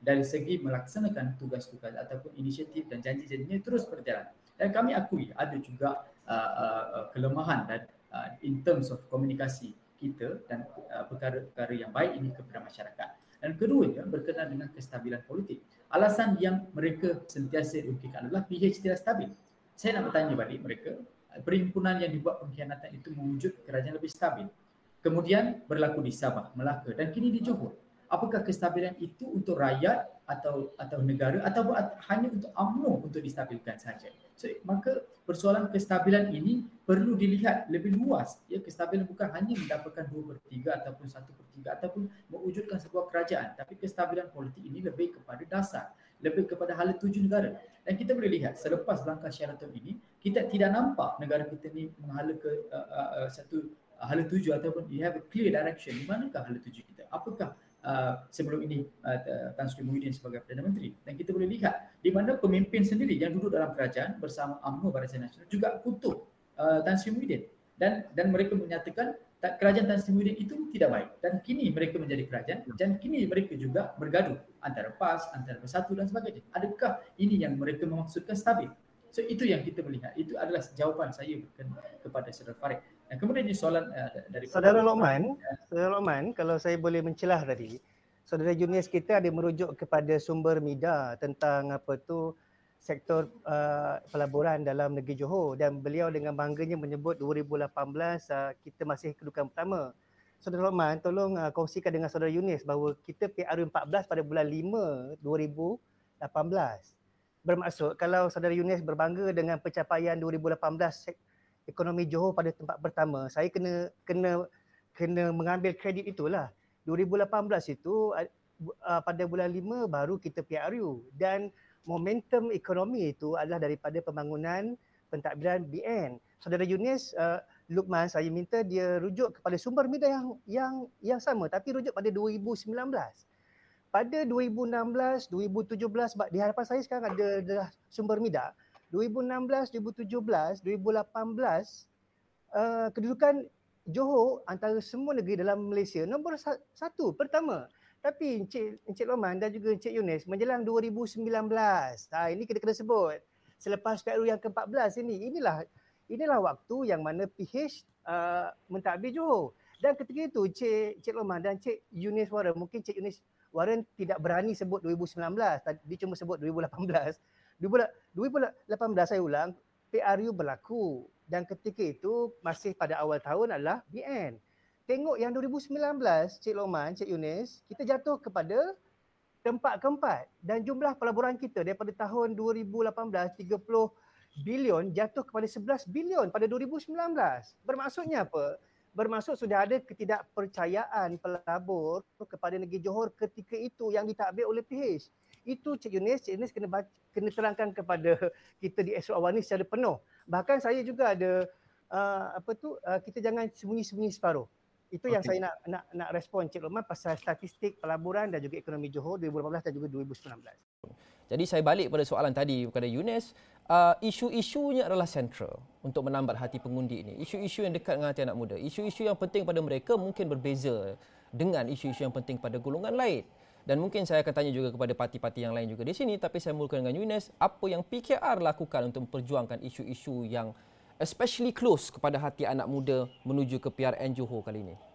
dari segi melaksanakan tugas-tugas ataupun inisiatif dan janji-janjinya terus berjalan. Dan kami akui ada juga uh, uh, kelemahan dan uh, in terms of komunikasi kita dan uh, perkara-perkara yang baik ini kepada masyarakat. Dan keduanya berkenaan dengan kestabilan politik. Alasan yang mereka sentiasa diungkitkan adalah P H tidak stabil. Saya nak bertanya balik mereka, perhimpunan yang dibuat pengkhianatan itu mewujud kerajaan lebih stabil. Kemudian berlaku di Sabah, Melaka dan kini di Johor. Apakah kestabilan itu untuk rakyat atau atau negara atau hanya untuk U M N O untuk distabilkan sahaja? So, maka persoalan kestabilan ini perlu dilihat lebih luas. Ya, kestabilan bukan hanya mendapatkan dua per tiga ataupun satu per tiga ataupun mewujudkan sebuah kerajaan, tapi kestabilan politik ini lebih kepada dasar, lebih kepada hala tuju negara. Dan kita boleh lihat selepas langkah Sheraton ini, kita tidak nampak negara kita ni menghala ke uh, uh, uh, satu uh, hala tuju ataupun we have a clear direction. Di manakah hala tuju kita? Apakah Uh, sebelum ini uh, Tan Sri Muhyiddin sebagai Perdana Menteri, dan kita boleh lihat di mana pemimpin sendiri yang duduk dalam kerajaan bersama U M N O Barisan Nasional juga kutuk uh, Tan Sri Muhyiddin, dan dan mereka menyatakan tak, kerajaan Tan Sri Muhyiddin itu tidak baik, dan kini mereka menjadi kerajaan dan kini mereka juga bergaduh antara PAS, antara Bersatu dan sebagainya. Adakah ini yang mereka memaksudkan stabil? So itu yang kita melihat. Itu adalah jawapan saya kepada Saudara Farid. Dan kemudian ini soalan uh, dari Saudara Lokman, Saudara Lokman, kalau saya boleh mencelah tadi, Saudara Yunus kita ada merujuk kepada sumber media tentang apa tu sektor uh, pelaburan dalam negeri Johor, dan beliau dengan bangganya menyebut dua ribu lapan belas uh, kita masih kedudukan pertama. Saudara Lokman, tolong uh, kongsikan dengan Saudara Yunus bahawa kita P R U empat belas pada bulan lima dua ribu lapan belas. Bermaksud kalau Saudara Yunus berbangga dengan pencapaian dua ribu lapan belas ekonomi Johor pada tempat pertama, saya kena kena kena mengambil kredit itulah. dua ribu lapan belas itu uh, pada bulan lima baru kita P R U, dan momentum ekonomi itu adalah daripada pembangunan pentadbiran B N. Saudara Yunus, uh, Luqman, saya minta dia rujuk kepada sumber media yang yang yang sama tapi rujuk pada dua ribu sembilan belas. Pada dua ribu enam belas, dua ribu tujuh belas, di hadapan saya sekarang ada, ada sumber media. dua ribu enam belas, dua ribu tujuh belas, dua ribu lapan belas, uh, kedudukan Johor antara semua negeri dalam Malaysia nombor satu, pertama. Tapi Encik, Encik Loman dan juga Encik Yunus menjelang dua ribu sembilan belas, ha, ini kita kena sebut. Selepas P R U yang ke empat belas ini, inilah inilah waktu yang mana P H uh, mentadbir Johor. Dan ketika itu Encik, Encik Loman dan Encik Yunus Warren, mungkin Encik Yunus Warren tidak berani sebut dua ribu sembilan belas, dia cuma sebut dua ribu lapan belas. dua ribu lapan belas saya ulang, P R U berlaku, dan ketika itu masih pada awal tahun adalah B N. Tengok yang dua ribu sembilan belas, Cik Loman, Cik Yunus, kita jatuh kepada tempat keempat, dan jumlah pelaburan kita daripada tahun dua ribu lapan belas tiga puluh bilion jatuh kepada sebelas bilion pada dua ribu sembilan belas. Bermaksudnya apa? Bermaksud sudah ada ketidakpercayaan pelabur kepada negeri Johor ketika itu yang ditadbir oleh P H. Itu Cik Yunus, Cik Yunus kena, baca, kena terangkan kepada kita di Esok Awal ni secara penuh. Bahkan saya juga ada uh, apa tu uh, kita jangan sembunyi-sembunyi separuh. Itu okay. Yang saya nak nak nak respon Cik Loman pasal statistik pelaburan dan juga ekonomi Johor dua ribu lapan belas dan juga dua ribu sembilan belas. Jadi saya balik pada soalan tadi kepada Yunus, uh, isu-isunya adalah sentral untuk menambat hati pengundi ini. Isu-isu yang dekat dengan hati anak muda. Isu-isu yang penting pada mereka mungkin berbeza dengan isu-isu yang penting pada golongan lain. Dan mungkin saya akan tanya juga kepada parti-parti yang lain juga di sini, tapi saya mulakan dengan Yunus, apa yang P K R lakukan untuk memperjuangkan isu-isu yang especially close kepada hati anak muda menuju ke P R N Johor kali ini?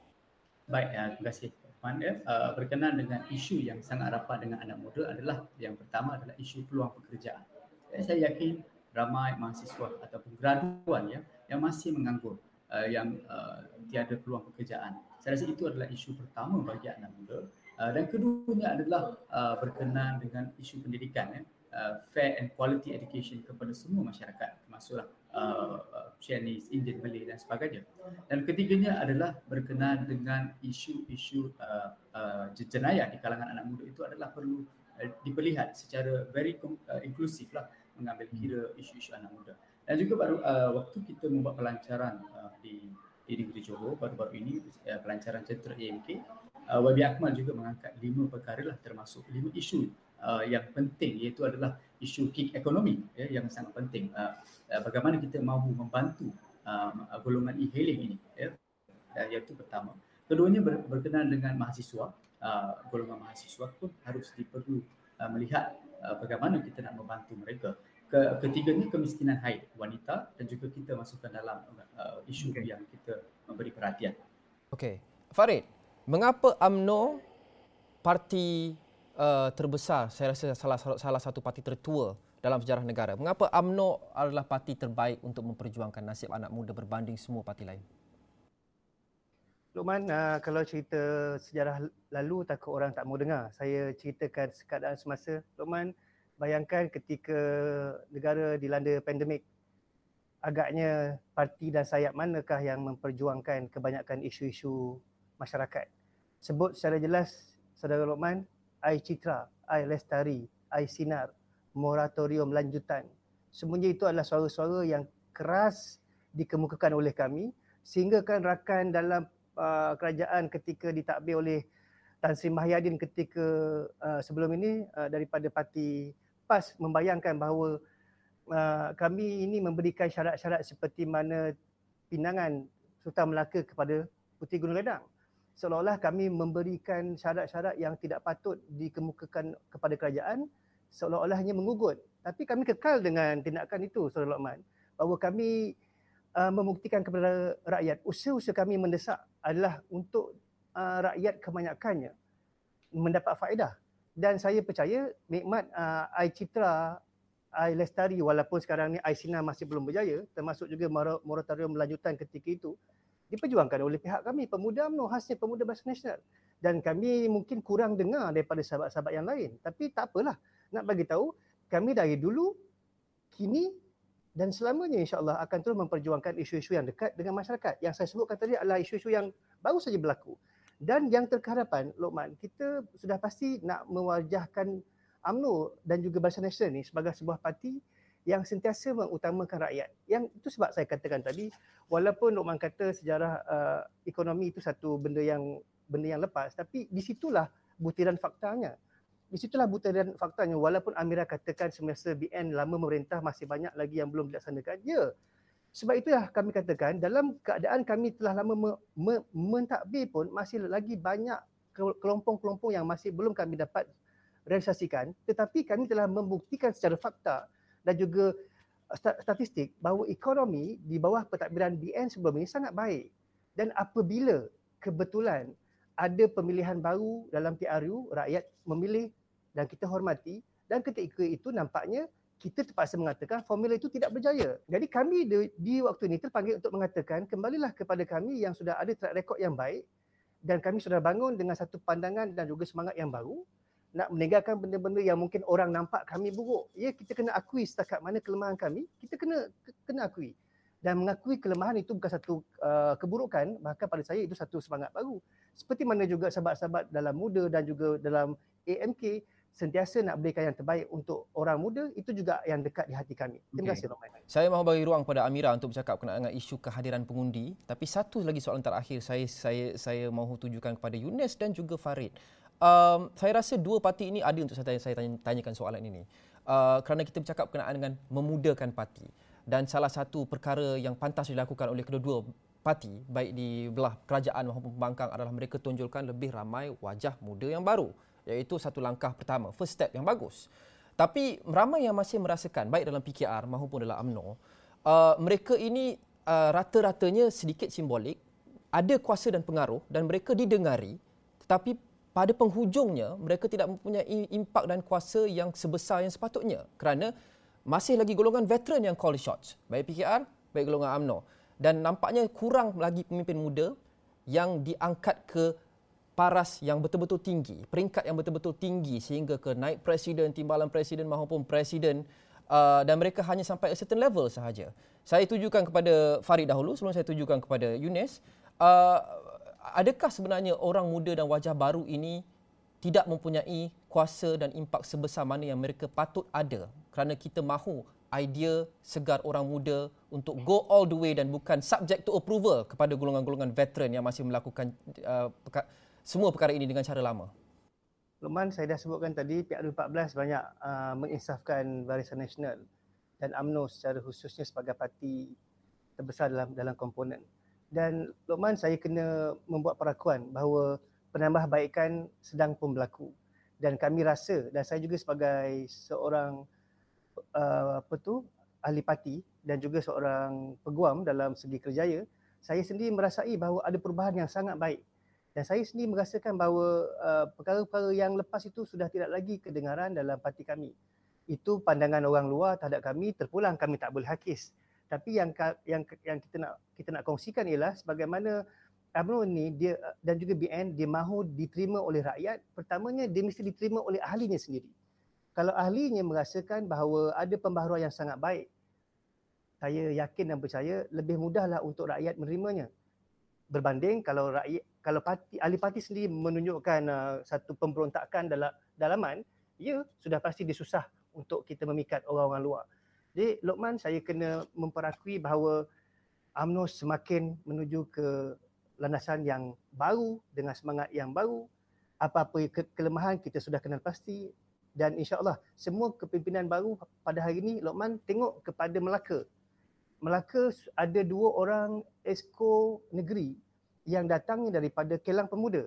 Baik, ya, terima kasih. Uh, berkenaan dengan isu yang sangat rapat dengan anak muda adalah yang pertama adalah isu peluang pekerjaan. Saya yakin ramai mahasiswa ataupun graduan ya yang masih menganggur, uh, yang uh, tiada peluang pekerjaan. Saya rasa itu adalah isu pertama bagi anak muda. Uh, dan keduanya adalah uh, berkenaan dengan isu pendidikan, ya. uh, fair and quality education kepada semua masyarakat, termasuklah uh, uh, Chinese, Indian, Malay dan sebagainya. Dan ketiganya adalah berkenaan dengan isu-isu uh, uh, jenayah di kalangan anak muda. Itu adalah perlu uh, diperlihat secara very uh, inklusif lah, mengambil kira isu-isu anak muda. Dan juga baru uh, waktu kita membuat pelancaran uh, di di negeri Johor baru-baru ini, uh, pelancaran centra A M K, uh, Wabi Akmal juga mengangkat lima perkara lah, termasuk lima isu uh, yang penting, iaitu adalah isu gig ekonomi, ya, yang sangat penting. Uh, uh, bagaimana kita mahu membantu uh, golongan e-hailing ini, ya, uh, iaitu pertama. Keduanya ber, berkenaan dengan mahasiswa. Uh, golongan mahasiswa pun harus diperlu uh, melihat uh, bagaimana kita nak membantu mereka. Ke, ketiganya kemiskinan haid wanita dan juga kita masukkan dalam uh, isu okay. yang kita memberi perhatian. Okey. Farid, mengapa U M N O parti uh, terbesar, saya rasa salah salah satu parti tertua dalam sejarah negara. Mengapa U M N O adalah parti terbaik untuk memperjuangkan nasib anak muda berbanding semua parti lain? Luqman, uh, kalau cerita sejarah lalu takut orang tak mau dengar. Saya ceritakan keadaan semasa. Luqman, bayangkan ketika negara dilanda pandemik, agaknya parti dan sayap manakah yang memperjuangkan kebanyakan isu-isu masyarakat? Sebut secara jelas, Saudara Luqman, I Citra, I Lestari, I Sinar, moratorium lanjutan. Semuanya itu adalah suara-suara yang keras dikemukakan oleh kami, sehingga kan rakan dalam uh, kerajaan ketika ditadbir oleh Tan Sri Mahyadin ketika uh, sebelum ini uh, daripada parti P A S membayangkan bahawa uh, kami ini memberikan syarat-syarat seperti mana pinangan Sultan Melaka kepada Puteri Gunung Ledang. Seolah-olah kami memberikan syarat-syarat yang tidak patut dikemukakan kepada kerajaan, seolah-olahnya mengugut. Tapi kami kekal dengan tindakan itu, Saudara Luqman, bahawa kami uh, membuktikan kepada rakyat, usaha-usaha kami mendesak adalah untuk uh, rakyat kebanyakannya mendapat faedah. Dan saya percaya nikmat uh, I Citra, I Lestari, walaupun sekarang ni I Sinar masih belum berjaya, termasuk juga moratorium lanjutan ketika itu, diperjuangkan oleh pihak kami, pemuda U M N O, khasnya pemuda Barisan Nasional. Dan kami mungkin kurang dengar daripada sahabat-sahabat yang lain. Tapi tak apalah, nak bagi tahu, kami dari dulu, kini dan selamanya insya-Allah akan terus memperjuangkan isu-isu yang dekat dengan masyarakat. Yang saya sebutkan tadi adalah isu-isu yang baru saja berlaku. Dan yang terkehadapan, Luqman, kita sudah pasti nak mewajahkan U M N O dan juga Barisan Nasional ni sebagai sebuah parti yang sentiasa mengutamakan rakyat. Yang itu sebab saya katakan tadi, walaupun Luqman kata sejarah uh, ekonomi itu satu benda yang benda yang lepas, tapi di situlah butiran faktanya. Di situlah butiran faktanya, walaupun Amira katakan semasa B N lama memerintah masih banyak lagi yang belum dilaksanakan. Ya. Sebab itulah kami katakan dalam keadaan kami telah lama me, me, mentadbir pun masih lagi banyak kelompok-kelompok yang masih belum kami dapat realisasikan, tetapi kami telah membuktikan secara fakta dan juga statistik bahawa ekonomi di bawah pentadbiran B N sebelum ini sangat baik. Dan apabila kebetulan ada pemilihan baru dalam P R U, rakyat memilih dan kita hormati, dan ketika itu nampaknya kita terpaksa mengatakan formula itu tidak berjaya. Jadi kami di, di waktu ini terpanggil untuk mengatakan kembalilah kepada kami yang sudah ada track record yang baik dan kami sudah bangun dengan satu pandangan dan juga semangat yang baru, nak meninggalkan benda-benda yang mungkin orang nampak kami buruk. Ya, kita kena akui setakat mana kelemahan kami, kita kena kena akui. Dan mengakui kelemahan itu bukan satu uh, keburukan, bahkan pada saya itu satu semangat baru. Seperti mana juga sahabat-sahabat dalam muda dan juga dalam A M K sentiasa nak berikan yang terbaik untuk orang muda, itu juga yang dekat di hati kami. Terima okay. kasih, Rahman. Saya mahu bagi ruang kepada Amira untuk bercakap berkenaan dengan isu kehadiran pengundi, tapi satu lagi soalan terakhir saya saya saya mahu tujukan kepada Younes dan juga Farid. Um, saya rasa dua parti ini adil untuk saya, saya tanya, tanyakan soalan ini. Uh, kerana kita bercakap berkenaan dengan memudahkan parti. Dan salah satu perkara yang pantas dilakukan oleh kedua-dua parti, baik di belah kerajaan maupun pembangkang, adalah mereka tunjulkan lebih ramai wajah muda yang baru. Iaitu satu langkah pertama, first step yang bagus. Tapi ramai yang masih merasakan, baik dalam P K R maupun dalam U M N O, uh, mereka ini uh, rata-ratanya sedikit simbolik, ada kuasa dan pengaruh dan mereka didengari, tetapi pada penghujungnya mereka tidak mempunyai impak dan kuasa yang sebesar yang sepatutnya kerana masih lagi golongan veteran yang call the shots, baik P K R, baik golongan U M N O, dan nampaknya kurang lagi pemimpin muda yang diangkat ke paras yang betul-betul tinggi, peringkat yang betul-betul tinggi sehingga ke naik presiden, timbalan presiden maupun presiden, uh, dan mereka hanya sampai a certain level sahaja. Saya tujukan kepada Farid dahulu sebelum saya tujukan kepada Younes. Uh, adakah sebenarnya orang muda dan wajah baru ini tidak mempunyai kuasa dan impak sebesar mana yang mereka patut ada kerana kita mahu idea segar orang muda untuk go all the way dan bukan subject to approval kepada golongan-golongan veteran yang masih melakukan uh, peka- semua perkara ini dengan cara lama? Luqman, saya dah sebutkan tadi P R U empat belas banyak uh, menginsafkan Barisan Nasional dan U M N O secara khususnya sebagai parti terbesar dalam dalam komponen. Dan Lokman, saya kena membuat perakuan bahawa penambahbaikan sedang pun berlaku. Dan kami rasa, dan saya juga sebagai seorang uh, apa tu, ahli parti dan juga seorang peguam dalam segi kerjaya, saya sendiri merasai bahawa ada perubahan yang sangat baik. Dan saya sendiri merasakan bahawa uh, perkara-perkara yang lepas itu sudah tidak lagi kedengaran dalam parti kami. Itu pandangan orang luar terhadap kami, terpulang kami tak boleh hakis. Tapi yang yang yang kita nak kita nak kongsikan ialah sebagaimana U M N O ni dia dan juga B N dia mahu diterima oleh rakyat. Pertamanya dia mesti diterima oleh ahlinya sendiri. Kalau ahlinya merasakan bahawa ada pembaharuan yang sangat baik, saya yakin dan percaya lebih mudahlah untuk rakyat menerimanya. Berbanding kalau rakyat kalau parti ahli parti sendiri menunjukkan uh, satu pemberontakan dalam dalaman, ya sudah pasti dia susah untuk kita memikat orang-orang luar. Jadi Lokman, saya kena memperakui bahawa U M N O semakin menuju ke landasan yang baru dengan semangat yang baru. Apa-apa ke- kelemahan kita sudah kenal pasti, dan insya-Allah semua kepimpinan baru pada hari ini, Lokman, tengok kepada Melaka. Melaka ada dua orang esko negeri yang datangnya daripada Kelang Pemuda.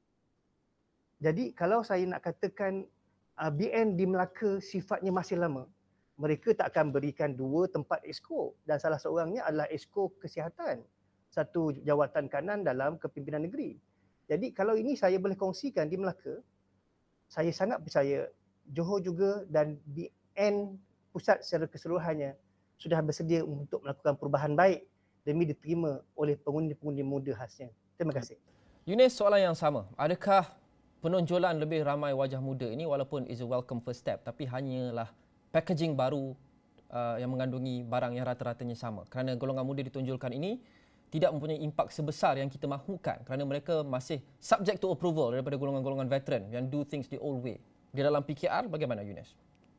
Jadi kalau saya nak katakan uh, B N di Melaka sifatnya masih lama, mereka tak akan berikan dua tempat esko, dan salah seorangnya adalah esko kesihatan, satu jawatan kanan dalam kepimpinan negeri. Jadi kalau ini saya boleh kongsikan di Melaka, saya sangat percaya Johor juga dan B N pusat secara keseluruhannya sudah bersedia untuk melakukan perubahan baik demi diterima oleh pengundi-pengundi muda khasnya. Terima kasih. Yunis, soalan yang sama. Adakah penonjolan lebih ramai wajah muda ini walaupun is a welcome first step, tapi hanyalah packaging baru uh, yang mengandungi barang yang rata-ratanya sama? Kerana golongan muda ditonjolkan ini tidak mempunyai impak sebesar yang kita mahukan kerana mereka masih subject to approval daripada golongan-golongan veteran yang do things the old way. Di dalam P K R, bagaimana Yunis?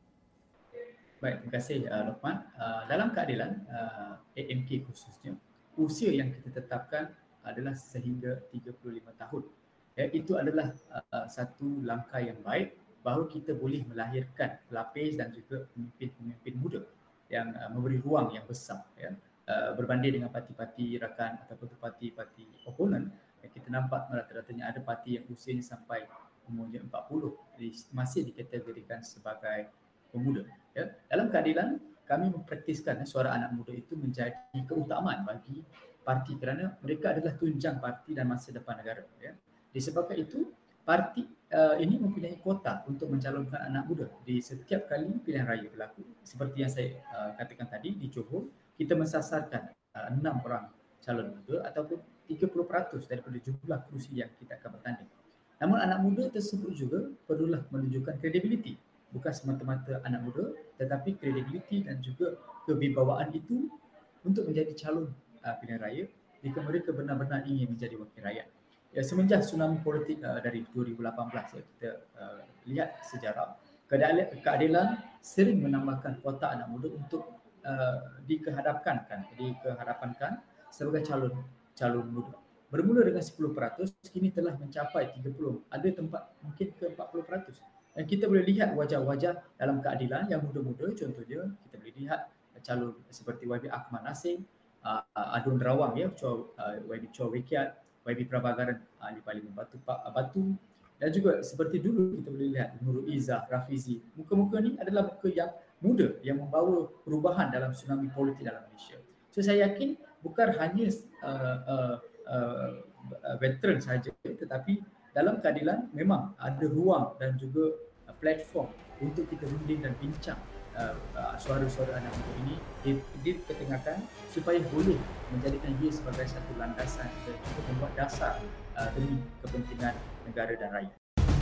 Baik, terima kasih uh, Lokman. Uh, dalam keadilan uh, A M K khususnya, usia yang kita tetapkan adalah sehingga tiga puluh lima tahun. Ya, itu adalah uh, satu langkah yang baik bahawa kita boleh melahirkan pelapis dan juga pemimpin-pemimpin muda yang uh, memberi ruang yang besar, ya. Uh, berbanding dengan parti-parti rakan ataupun parti-parti oponen, yang kita nampak rata-ratanya ada parti yang usianya sampai umurnya empat puluh masih dikategorikan sebagai pemuda. Ya. Dalam keadilan, kami mempraktiskan ya, suara anak muda itu menjadi keutamaan bagi parti kerana mereka adalah tunjang parti dan masa depan negara. Ya. Disebabkan itu, parti uh, ini mempunyai kuota untuk mencalonkan anak muda di setiap kali pilihan raya berlaku. Seperti yang saya uh, katakan tadi, di Johor kita mensasarkan uh, enam orang calon muda ataupun tiga puluh peratus daripada jumlah kerusi yang kita akan bertanding. Namun anak muda tersebut juga perlulah menunjukkan kredibiliti. Bukan semata-mata anak muda, tetapi kredibiliti dan juga kewibawaan itu untuk menjadi calon uh, pilihan raya jika mereka benar-benar ingin menjadi wakil rakyat. Ya, semenjak tsunami politik uh, dari dua ribu lapan belas, ya, kita uh, lihat sejarah keadilan, keadilan sering menambahkan kuota anak muda untuk uh, dikehadapkan, dikehadapankan sebagai calon calon muda. Bermula dengan sepuluh peratus, kini telah mencapai tiga puluh, ada tempat mungkin ke empat puluh peratus. Dan kita boleh lihat wajah-wajah dalam keadilan yang muda-muda, contohnya kita boleh lihat calon seperti Y B Akmal Nasir, uh, Adun Rawang, ya, uh, Y B Chua Wekiat, Y B Prabhakaran, ahli Parlimen Batu, Pak Batu, dan juga seperti dulu kita boleh lihat Nurul Izzah, Rafizi. Muka-muka ni adalah muka yang muda yang membawa perubahan dalam tsunami politik dalam Malaysia. So saya yakin bukan hanya uh, uh, uh, veteran sahaja, tetapi dalam keadilan memang ada ruang dan juga uh, platform untuk kita runding dan bincang uh, uh, suara-suara anak muda ini diketengahkan supaya boleh menjadikan ia sebagai satu landasan dan juga membuat dasar uh, demi kepentingan negara dan rakyat.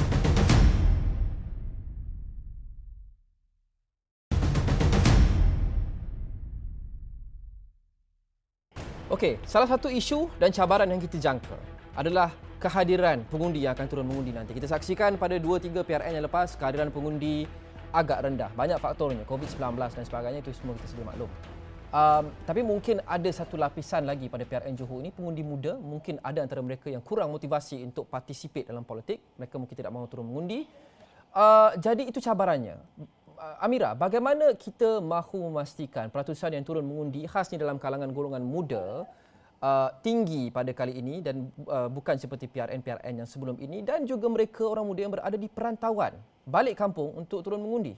Okey, salah satu isu dan cabaran yang kita jangka adalah kehadiran pengundi yang akan turun mengundi nanti. Kita saksikan pada dua tiga P R N yang lepas, kehadiran pengundi agak rendah. Banyak faktornya, covid sembilan belas dan sebagainya, itu semua kita sedia maklum. Um, tapi mungkin ada satu lapisan lagi pada P R N Johor ini, pengundi muda. Mungkin ada antara mereka yang kurang motivasi untuk participate dalam politik. Mereka mungkin tidak mahu turun mengundi. Uh, jadi itu cabarannya. Uh, Amira, bagaimana kita mahu memastikan peratusan yang turun mengundi khasnya dalam kalangan golongan muda uh, tinggi pada kali ini dan uh, bukan seperti P R N P R N yang sebelum ini, dan juga mereka orang muda yang berada di perantauan balik kampung untuk turun mengundi?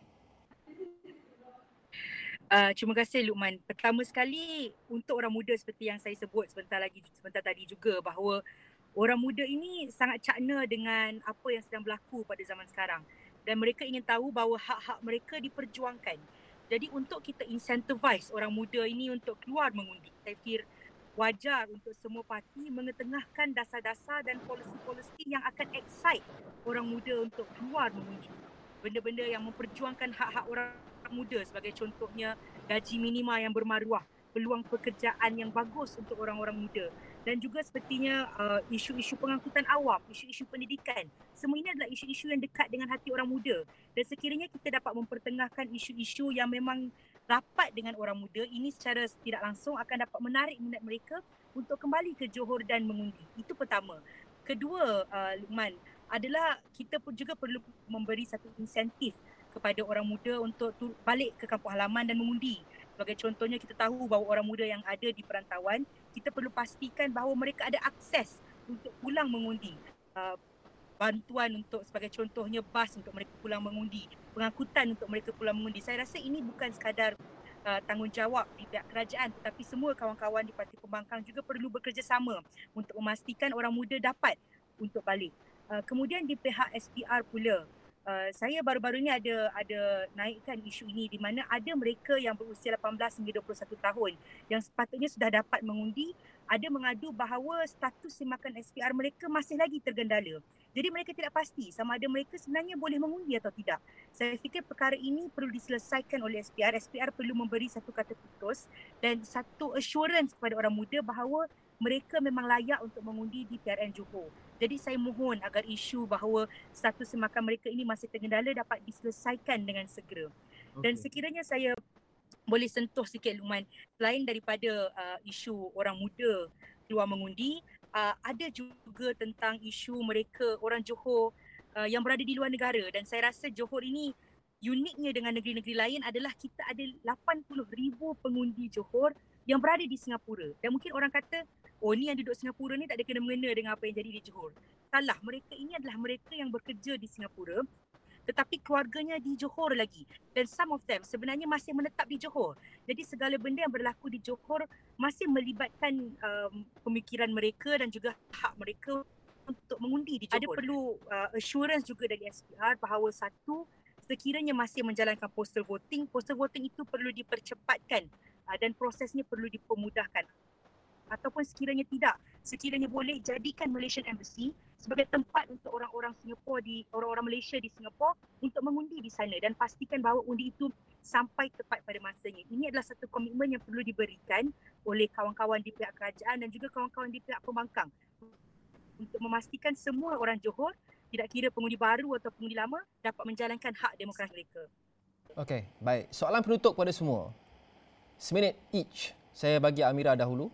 Uh, terima kasih Luqman. Pertama sekali untuk orang muda seperti yang saya sebut sebentar lagi sebentar tadi juga, bahawa orang muda ini sangat cakna dengan apa yang sedang berlaku pada zaman sekarang dan mereka ingin tahu bahawa hak-hak mereka diperjuangkan. Jadi untuk kita incentivize orang muda ini untuk keluar mengundi, saya fikir wajar untuk semua parti mengetengahkan dasar-dasar dan polisi-polisi yang akan excite orang muda untuk keluar mengundi. Benda-benda yang memperjuangkan hak-hak orang muda, sebagai contohnya gaji minima yang bermaruah, peluang pekerjaan yang bagus untuk orang-orang muda, dan juga sepertinya uh, isu-isu pengangkutan awam, isu-isu pendidikan. Semua ini adalah isu-isu yang dekat dengan hati orang muda, dan sekiranya kita dapat mempertengahkan isu-isu yang memang rapat dengan orang muda ini, secara tidak langsung akan dapat menarik minat mereka untuk kembali ke Johor dan mengundi. Itu pertama. Kedua, uh, Luqman, adalah kita pun juga perlu memberi satu insentif kepada orang muda untuk tur- balik ke kampung halaman dan mengundi. Sebagai contohnya, kita tahu bahawa orang muda yang ada di perantauan, kita perlu pastikan bahawa mereka ada akses untuk pulang mengundi. Uh, bantuan untuk, sebagai contohnya, bas untuk mereka pulang mengundi, pengangkutan untuk mereka pulang mengundi. Saya rasa ini bukan sekadar uh, tanggungjawab di pihak kerajaan, tetapi semua kawan-kawan di Parti Pembangkang juga perlu bekerjasama untuk memastikan orang muda dapat untuk balik. Uh, kemudian di pihak S P R pula, Uh, saya baru-baru ni ada ada naikkan isu ini di mana ada mereka yang berusia lapan belas hingga dua puluh satu tahun yang sepatutnya sudah dapat mengundi, ada mengadu bahawa status semakan S P R mereka masih lagi tergendala. Jadi mereka tidak pasti sama ada mereka sebenarnya boleh mengundi atau tidak. Saya fikir perkara ini perlu diselesaikan oleh S P R. S P R perlu memberi satu kata putus dan satu assurance kepada orang muda bahawa mereka memang layak untuk mengundi di P R N Johor. Jadi saya mohon agar isu bahawa status semakan mereka ini masih tergendala dapat diselesaikan dengan segera. Okay. Dan sekiranya saya boleh sentuh sikit, Luqman, selain daripada uh, isu orang muda keluar mengundi, uh, ada juga tentang isu mereka orang Johor uh, yang berada di luar negara, dan saya rasa Johor ini uniknya dengan negeri-negeri lain adalah kita ada lapan puluh ribu pengundi Johor yang berada di Singapura. Dan mungkin orang kata, oh ni yang duduk Singapura ni tak ada kena-mengena dengan apa yang jadi di Johor. Salah, mereka ini adalah mereka yang bekerja di Singapura tetapi keluarganya di Johor lagi. Dan some of them sebenarnya masih menetap di Johor. Jadi segala benda yang berlaku di Johor masih melibatkan um, pemikiran mereka dan juga hak mereka untuk mengundi di Johor. Ada perlu uh, assurance juga dari S P R bahawa satu, sekiranya masih menjalankan postal voting, postal voting itu perlu dipercepatkan uh, dan prosesnya perlu dipermudahkan. Ataupun sekiranya tidak, sekiranya boleh jadikan Malaysian Embassy sebagai tempat untuk orang-orang Singapura di orang-orang Malaysia di Singapura untuk mengundi di sana dan pastikan bahawa undi itu sampai tepat pada masanya. Ini adalah satu komitmen yang perlu diberikan oleh kawan-kawan di pihak kerajaan dan juga kawan-kawan di pihak pembangkang untuk memastikan semua orang Johor, tidak kira pengundi baru atau pengundi lama, dapat menjalankan hak demokrasi mereka. Okey, baik. Soalan penutup kepada semua. Seminit each. Saya bagi Amira dahulu.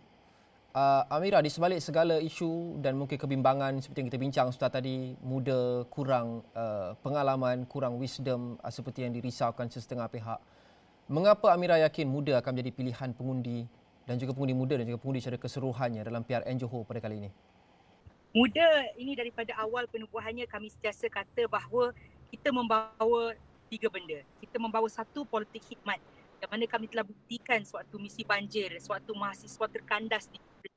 Uh, Amira, di sebalik segala isu dan mungkin kebimbangan seperti yang kita bincang setelah tadi, muda kurang uh, pengalaman, kurang wisdom uh, seperti yang dirisaukan sesetengah pihak, mengapa Amira yakin muda akan menjadi pilihan pengundi dan juga pengundi muda dan juga pengundi secara keseluruhannya dalam P R N Johor pada kali ini? Muda ini daripada awal penubuhannya kami sentiasa kata bahawa kita membawa tiga benda. Kita membawa satu, politik khidmat, yang mana kami telah buktikan sewaktu misi banjir, sewaktu mahasiswa terkandas di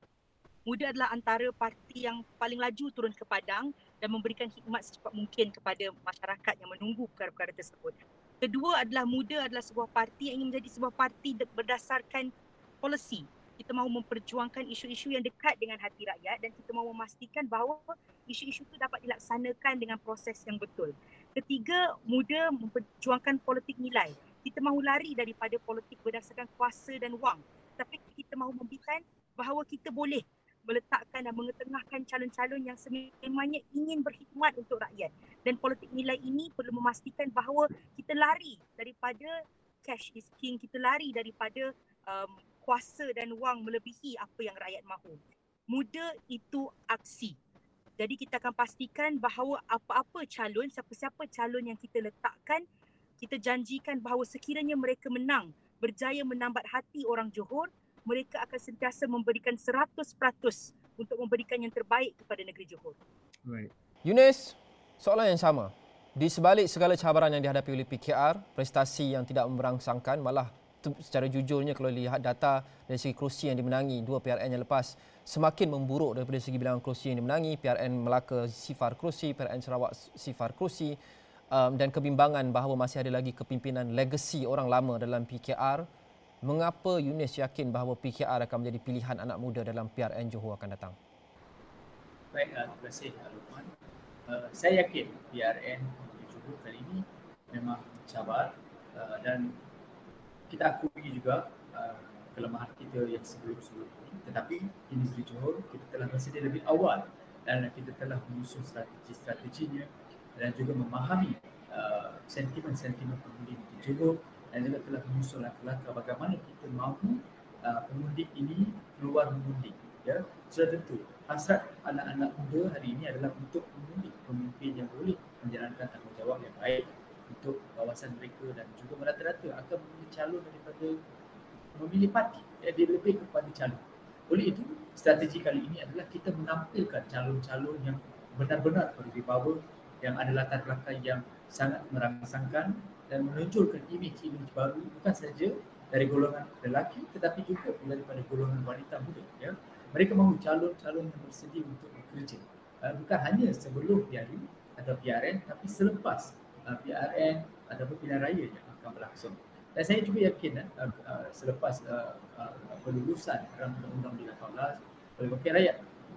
Muda adalah antara parti yang paling laju turun ke padang dan memberikan khidmat secepat mungkin kepada masyarakat yang menunggu perkara-perkara tersebut. Kedua adalah muda adalah sebuah parti yang ingin menjadi sebuah parti berdasarkan polisi. Kita mahu memperjuangkan isu-isu yang dekat dengan hati rakyat dan kita mahu memastikan bahawa isu-isu itu dapat dilaksanakan dengan proses yang betul. Ketiga, muda memperjuangkan politik nilai. Kita mahu lari daripada politik berdasarkan kuasa dan wang. Tapi kita mahu membuktikan bahawa kita boleh meletakkan dan mengetengahkan calon-calon yang sememangnya ingin berkhidmat untuk rakyat. Dan politik nilai ini perlu memastikan bahawa kita lari daripada cash is king, kita lari daripada um, kuasa dan wang melebihi apa yang rakyat mahu. Muda itu aksi. Jadi kita akan pastikan bahawa apa-apa calon, siapa-siapa calon yang kita letakkan, kita janjikan bahawa sekiranya mereka menang, berjaya menambat hati orang Johor, mereka akan sentiasa memberikan seratus peratus untuk memberikan yang terbaik kepada negeri Johor. Right. Yunis, soalan yang sama. Di sebalik segala cabaran yang dihadapi oleh P K R, prestasi yang tidak memberangsangkan, malah secara jujurnya kalau lihat data dari segi kerusi yang dimenangi dua P R N yang lepas semakin memburuk daripada segi bilangan kerusi yang dimenangi. P R N Melaka sifar kerusi, P R N Sarawak sifar kerusi, um, dan kebimbangan bahawa masih ada lagi kepimpinan legasi orang lama dalam P K R. Mengapa Yunis yakin bahawa P K R akan menjadi pilihan anak muda dalam P R N Johor akan datang? Baik, uh, terima kasih Luqman. Uh, saya yakin P R N Johor kali ini memang cabar uh, dan kita akui juga uh, kelemahan kita yang sebelum-sebelum ini. Tetapi di negeri Johor kita telah bersedia lebih awal dan kita telah menyusun strategi-strateginya dan juga memahami uh, sentimen-sentimen pengundi di Johor dan juga telah menyusun langkah-langkah bagaimana kita mahu uh, pengundi ini keluar mengundi. Ya, sudah tentu hasrat anak-anak muda hari ini adalah untuk mengundi pemimpin yang boleh menjalankan tanggungjawab yang baik untuk kawasan mereka dan juga merata-rata akan memilih calon daripada memilih parti. Ya, dia lebih kepada calon. Oleh itu, strategi kali ini adalah kita menampilkan calon-calon yang benar-benar berwibawa, yang ada latar belakang yang sangat merangsangkan dan menunjukkan imej-imej baru bukan saja dari golongan lelaki tetapi juga daripada golongan wanita muda. Ya. Mereka mahu calon-calon yang bersedia untuk bekerja. Uh, bukan hanya sebelum P R U atau P R N tapi selepas uh, P R N ataupun pilihan raya yang akan berlangsung. Dan saya juga yakin uh, uh, selepas uh, uh, pelulusan Undang-Undang lapan belas oleh Wakil Rakyat,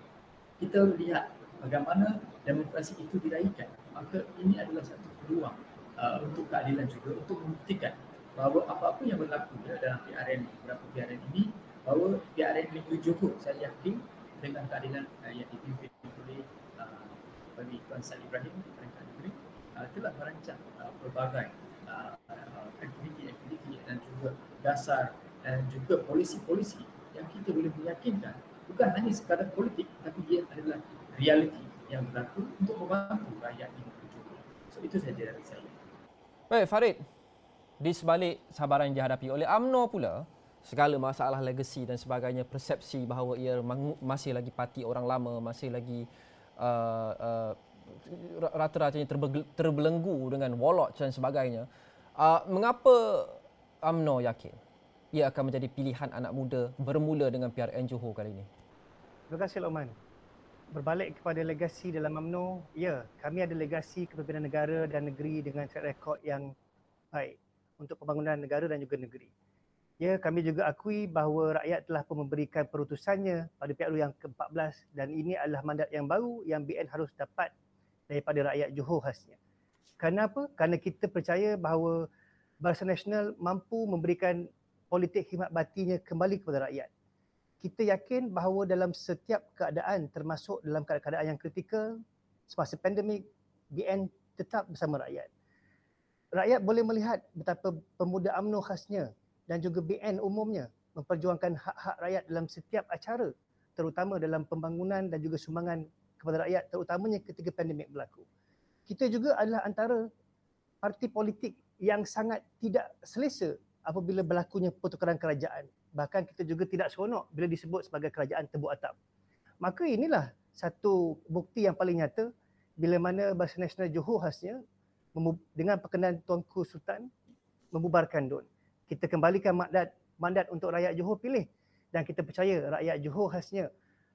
kita lihat bagaimana demokrasi itu diraihkan. Maka ini adalah satu peluang uh, untuk keadilan juga untuk membuktikan bahawa apa-apa yang berlaku ya, dalam P R N, beberapa P R N ini, bahawa P R N negeri Johor, saya yakin dengan keadilan uh, yang dipimpin oleh uh, bagi Tuan Sat Ibrahim, Perintah Negeri, uh, telah merancang uh, pelbagai uh, uh, aktiviti-aktiviti dan juga dasar dan juga polisi-polisi yang kita boleh meyakinkan bukan hanya sekadar politik tapi dia adalah realiti yang berlaku untuk membantu rakyat di negeri Johor. So itu saja dari saya. Baik, Farid. Di sebalik cabaran yang dihadapi oleh U M N O pula, segala masalah legasi dan sebagainya, persepsi bahawa ia masih lagi parti orang lama, masih lagi uh, uh, rata-ratanya terbelenggu dengan warlord dan sebagainya. Uh, mengapa U M N O yakin ia akan menjadi pilihan anak muda bermula dengan P R N Johor kali ini? Terima kasih Luqman. Berbalik kepada legasi dalam U M N O, ya, kami ada legasi kepimpinan negara dan negeri dengan track record yang baik untuk pembangunan negara dan juga negeri. Ya, kami juga akui bahawa rakyat telah pun memberikan perutusannya pada P R U yang ke empat belas dan ini adalah mandat yang baru yang B N harus dapat daripada rakyat Johor khasnya. Kenapa? Kerana kita percaya bahawa Barisan Nasional mampu memberikan politik khidmat baktinya kembali kepada rakyat. Kita yakin bahawa dalam setiap keadaan termasuk dalam keadaan yang kritikal semasa pandemik, B N tetap bersama rakyat. Rakyat boleh melihat betapa pemuda U M N O khasnya dan juga B N umumnya memperjuangkan hak-hak rakyat dalam setiap acara, terutama dalam pembangunan dan juga sumbangan kepada rakyat, terutamanya ketika pandemik berlaku. Kita juga adalah antara parti politik yang sangat tidak selesa apabila berlakunya pertukaran kerajaan. Bahkan kita juga tidak seronok bila disebut sebagai kerajaan tebuk atap. Maka inilah satu bukti yang paling nyata bila mana Barisan Nasional Johor khasnya dengan perkenan Tuanku Sultan membubarkan D U N. Kita kembalikan mandat mandat untuk rakyat Johor pilih dan kita percaya rakyat Johor khasnya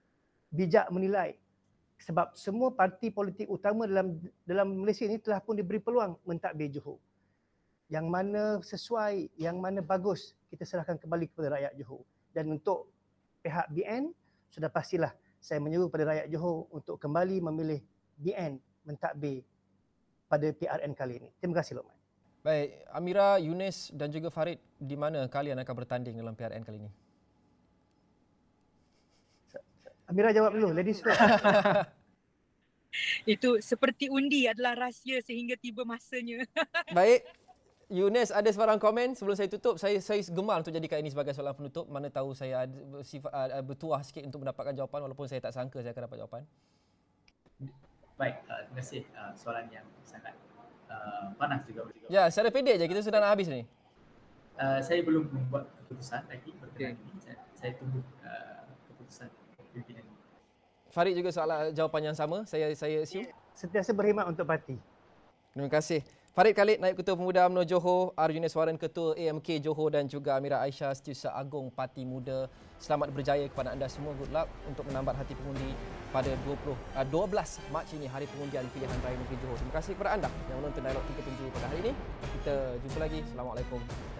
bijak menilai sebab semua parti politik utama dalam dalam Malaysia ini telah pun diberi peluang mentadbir Johor. Yang mana sesuai, yang mana bagus, kita serahkan kembali kepada rakyat Johor. Dan untuk pihak B N, sudah pastilah saya menyuruh kepada rakyat Johor untuk kembali memilih B N mentadbir pada P R N kali ini. Terima kasih Luqman. Baik, Amira, Yunis dan juga Farid, di mana kalian akan bertanding dalam P R N kali ini? Amira jawab dulu, ladies first. Itu seperti undi adalah rahsia sehingga tiba masanya. Baik, Yunis, ada sebarang komen sebelum saya tutup? Saya saya gemar untuk jadikan ini sebagai soalan penutup. Mana tahu saya ada, sifat, uh, bertuah sikit untuk mendapatkan jawapan walaupun saya tak sangka saya akan dapat jawapan. Baik, uh, terima kasih. Uh, soalan yang sangat uh, panas juga. Ya, secara pendek je, kita sudah nak habis ni. Uh, saya belum membuat keputusan lagi berkenaan okay. ini. Saya, saya tunggu uh, keputusan pimpinan. Farid juga soalan jawapan yang sama, saya saya assume. Sentiasa berkhidmat untuk parti. Terima kasih. Farid Khalid, Naib Ketua Pemuda UMNO Johor, R. Yuniswaran, Ketua A M K Johor dan juga Amira Aisyah, Setiausaha Agong Parti Muda. Selamat berjaya kepada anda semua. Good luck untuk menambat hati pengundi pada dua belas Mac ini, hari pengundian pilihan raya negeri Johor. Terima kasih kepada anda yang menonton Dialog tiga puluh tujuh pada hari ini. Kita jumpa lagi. Assalamualaikum.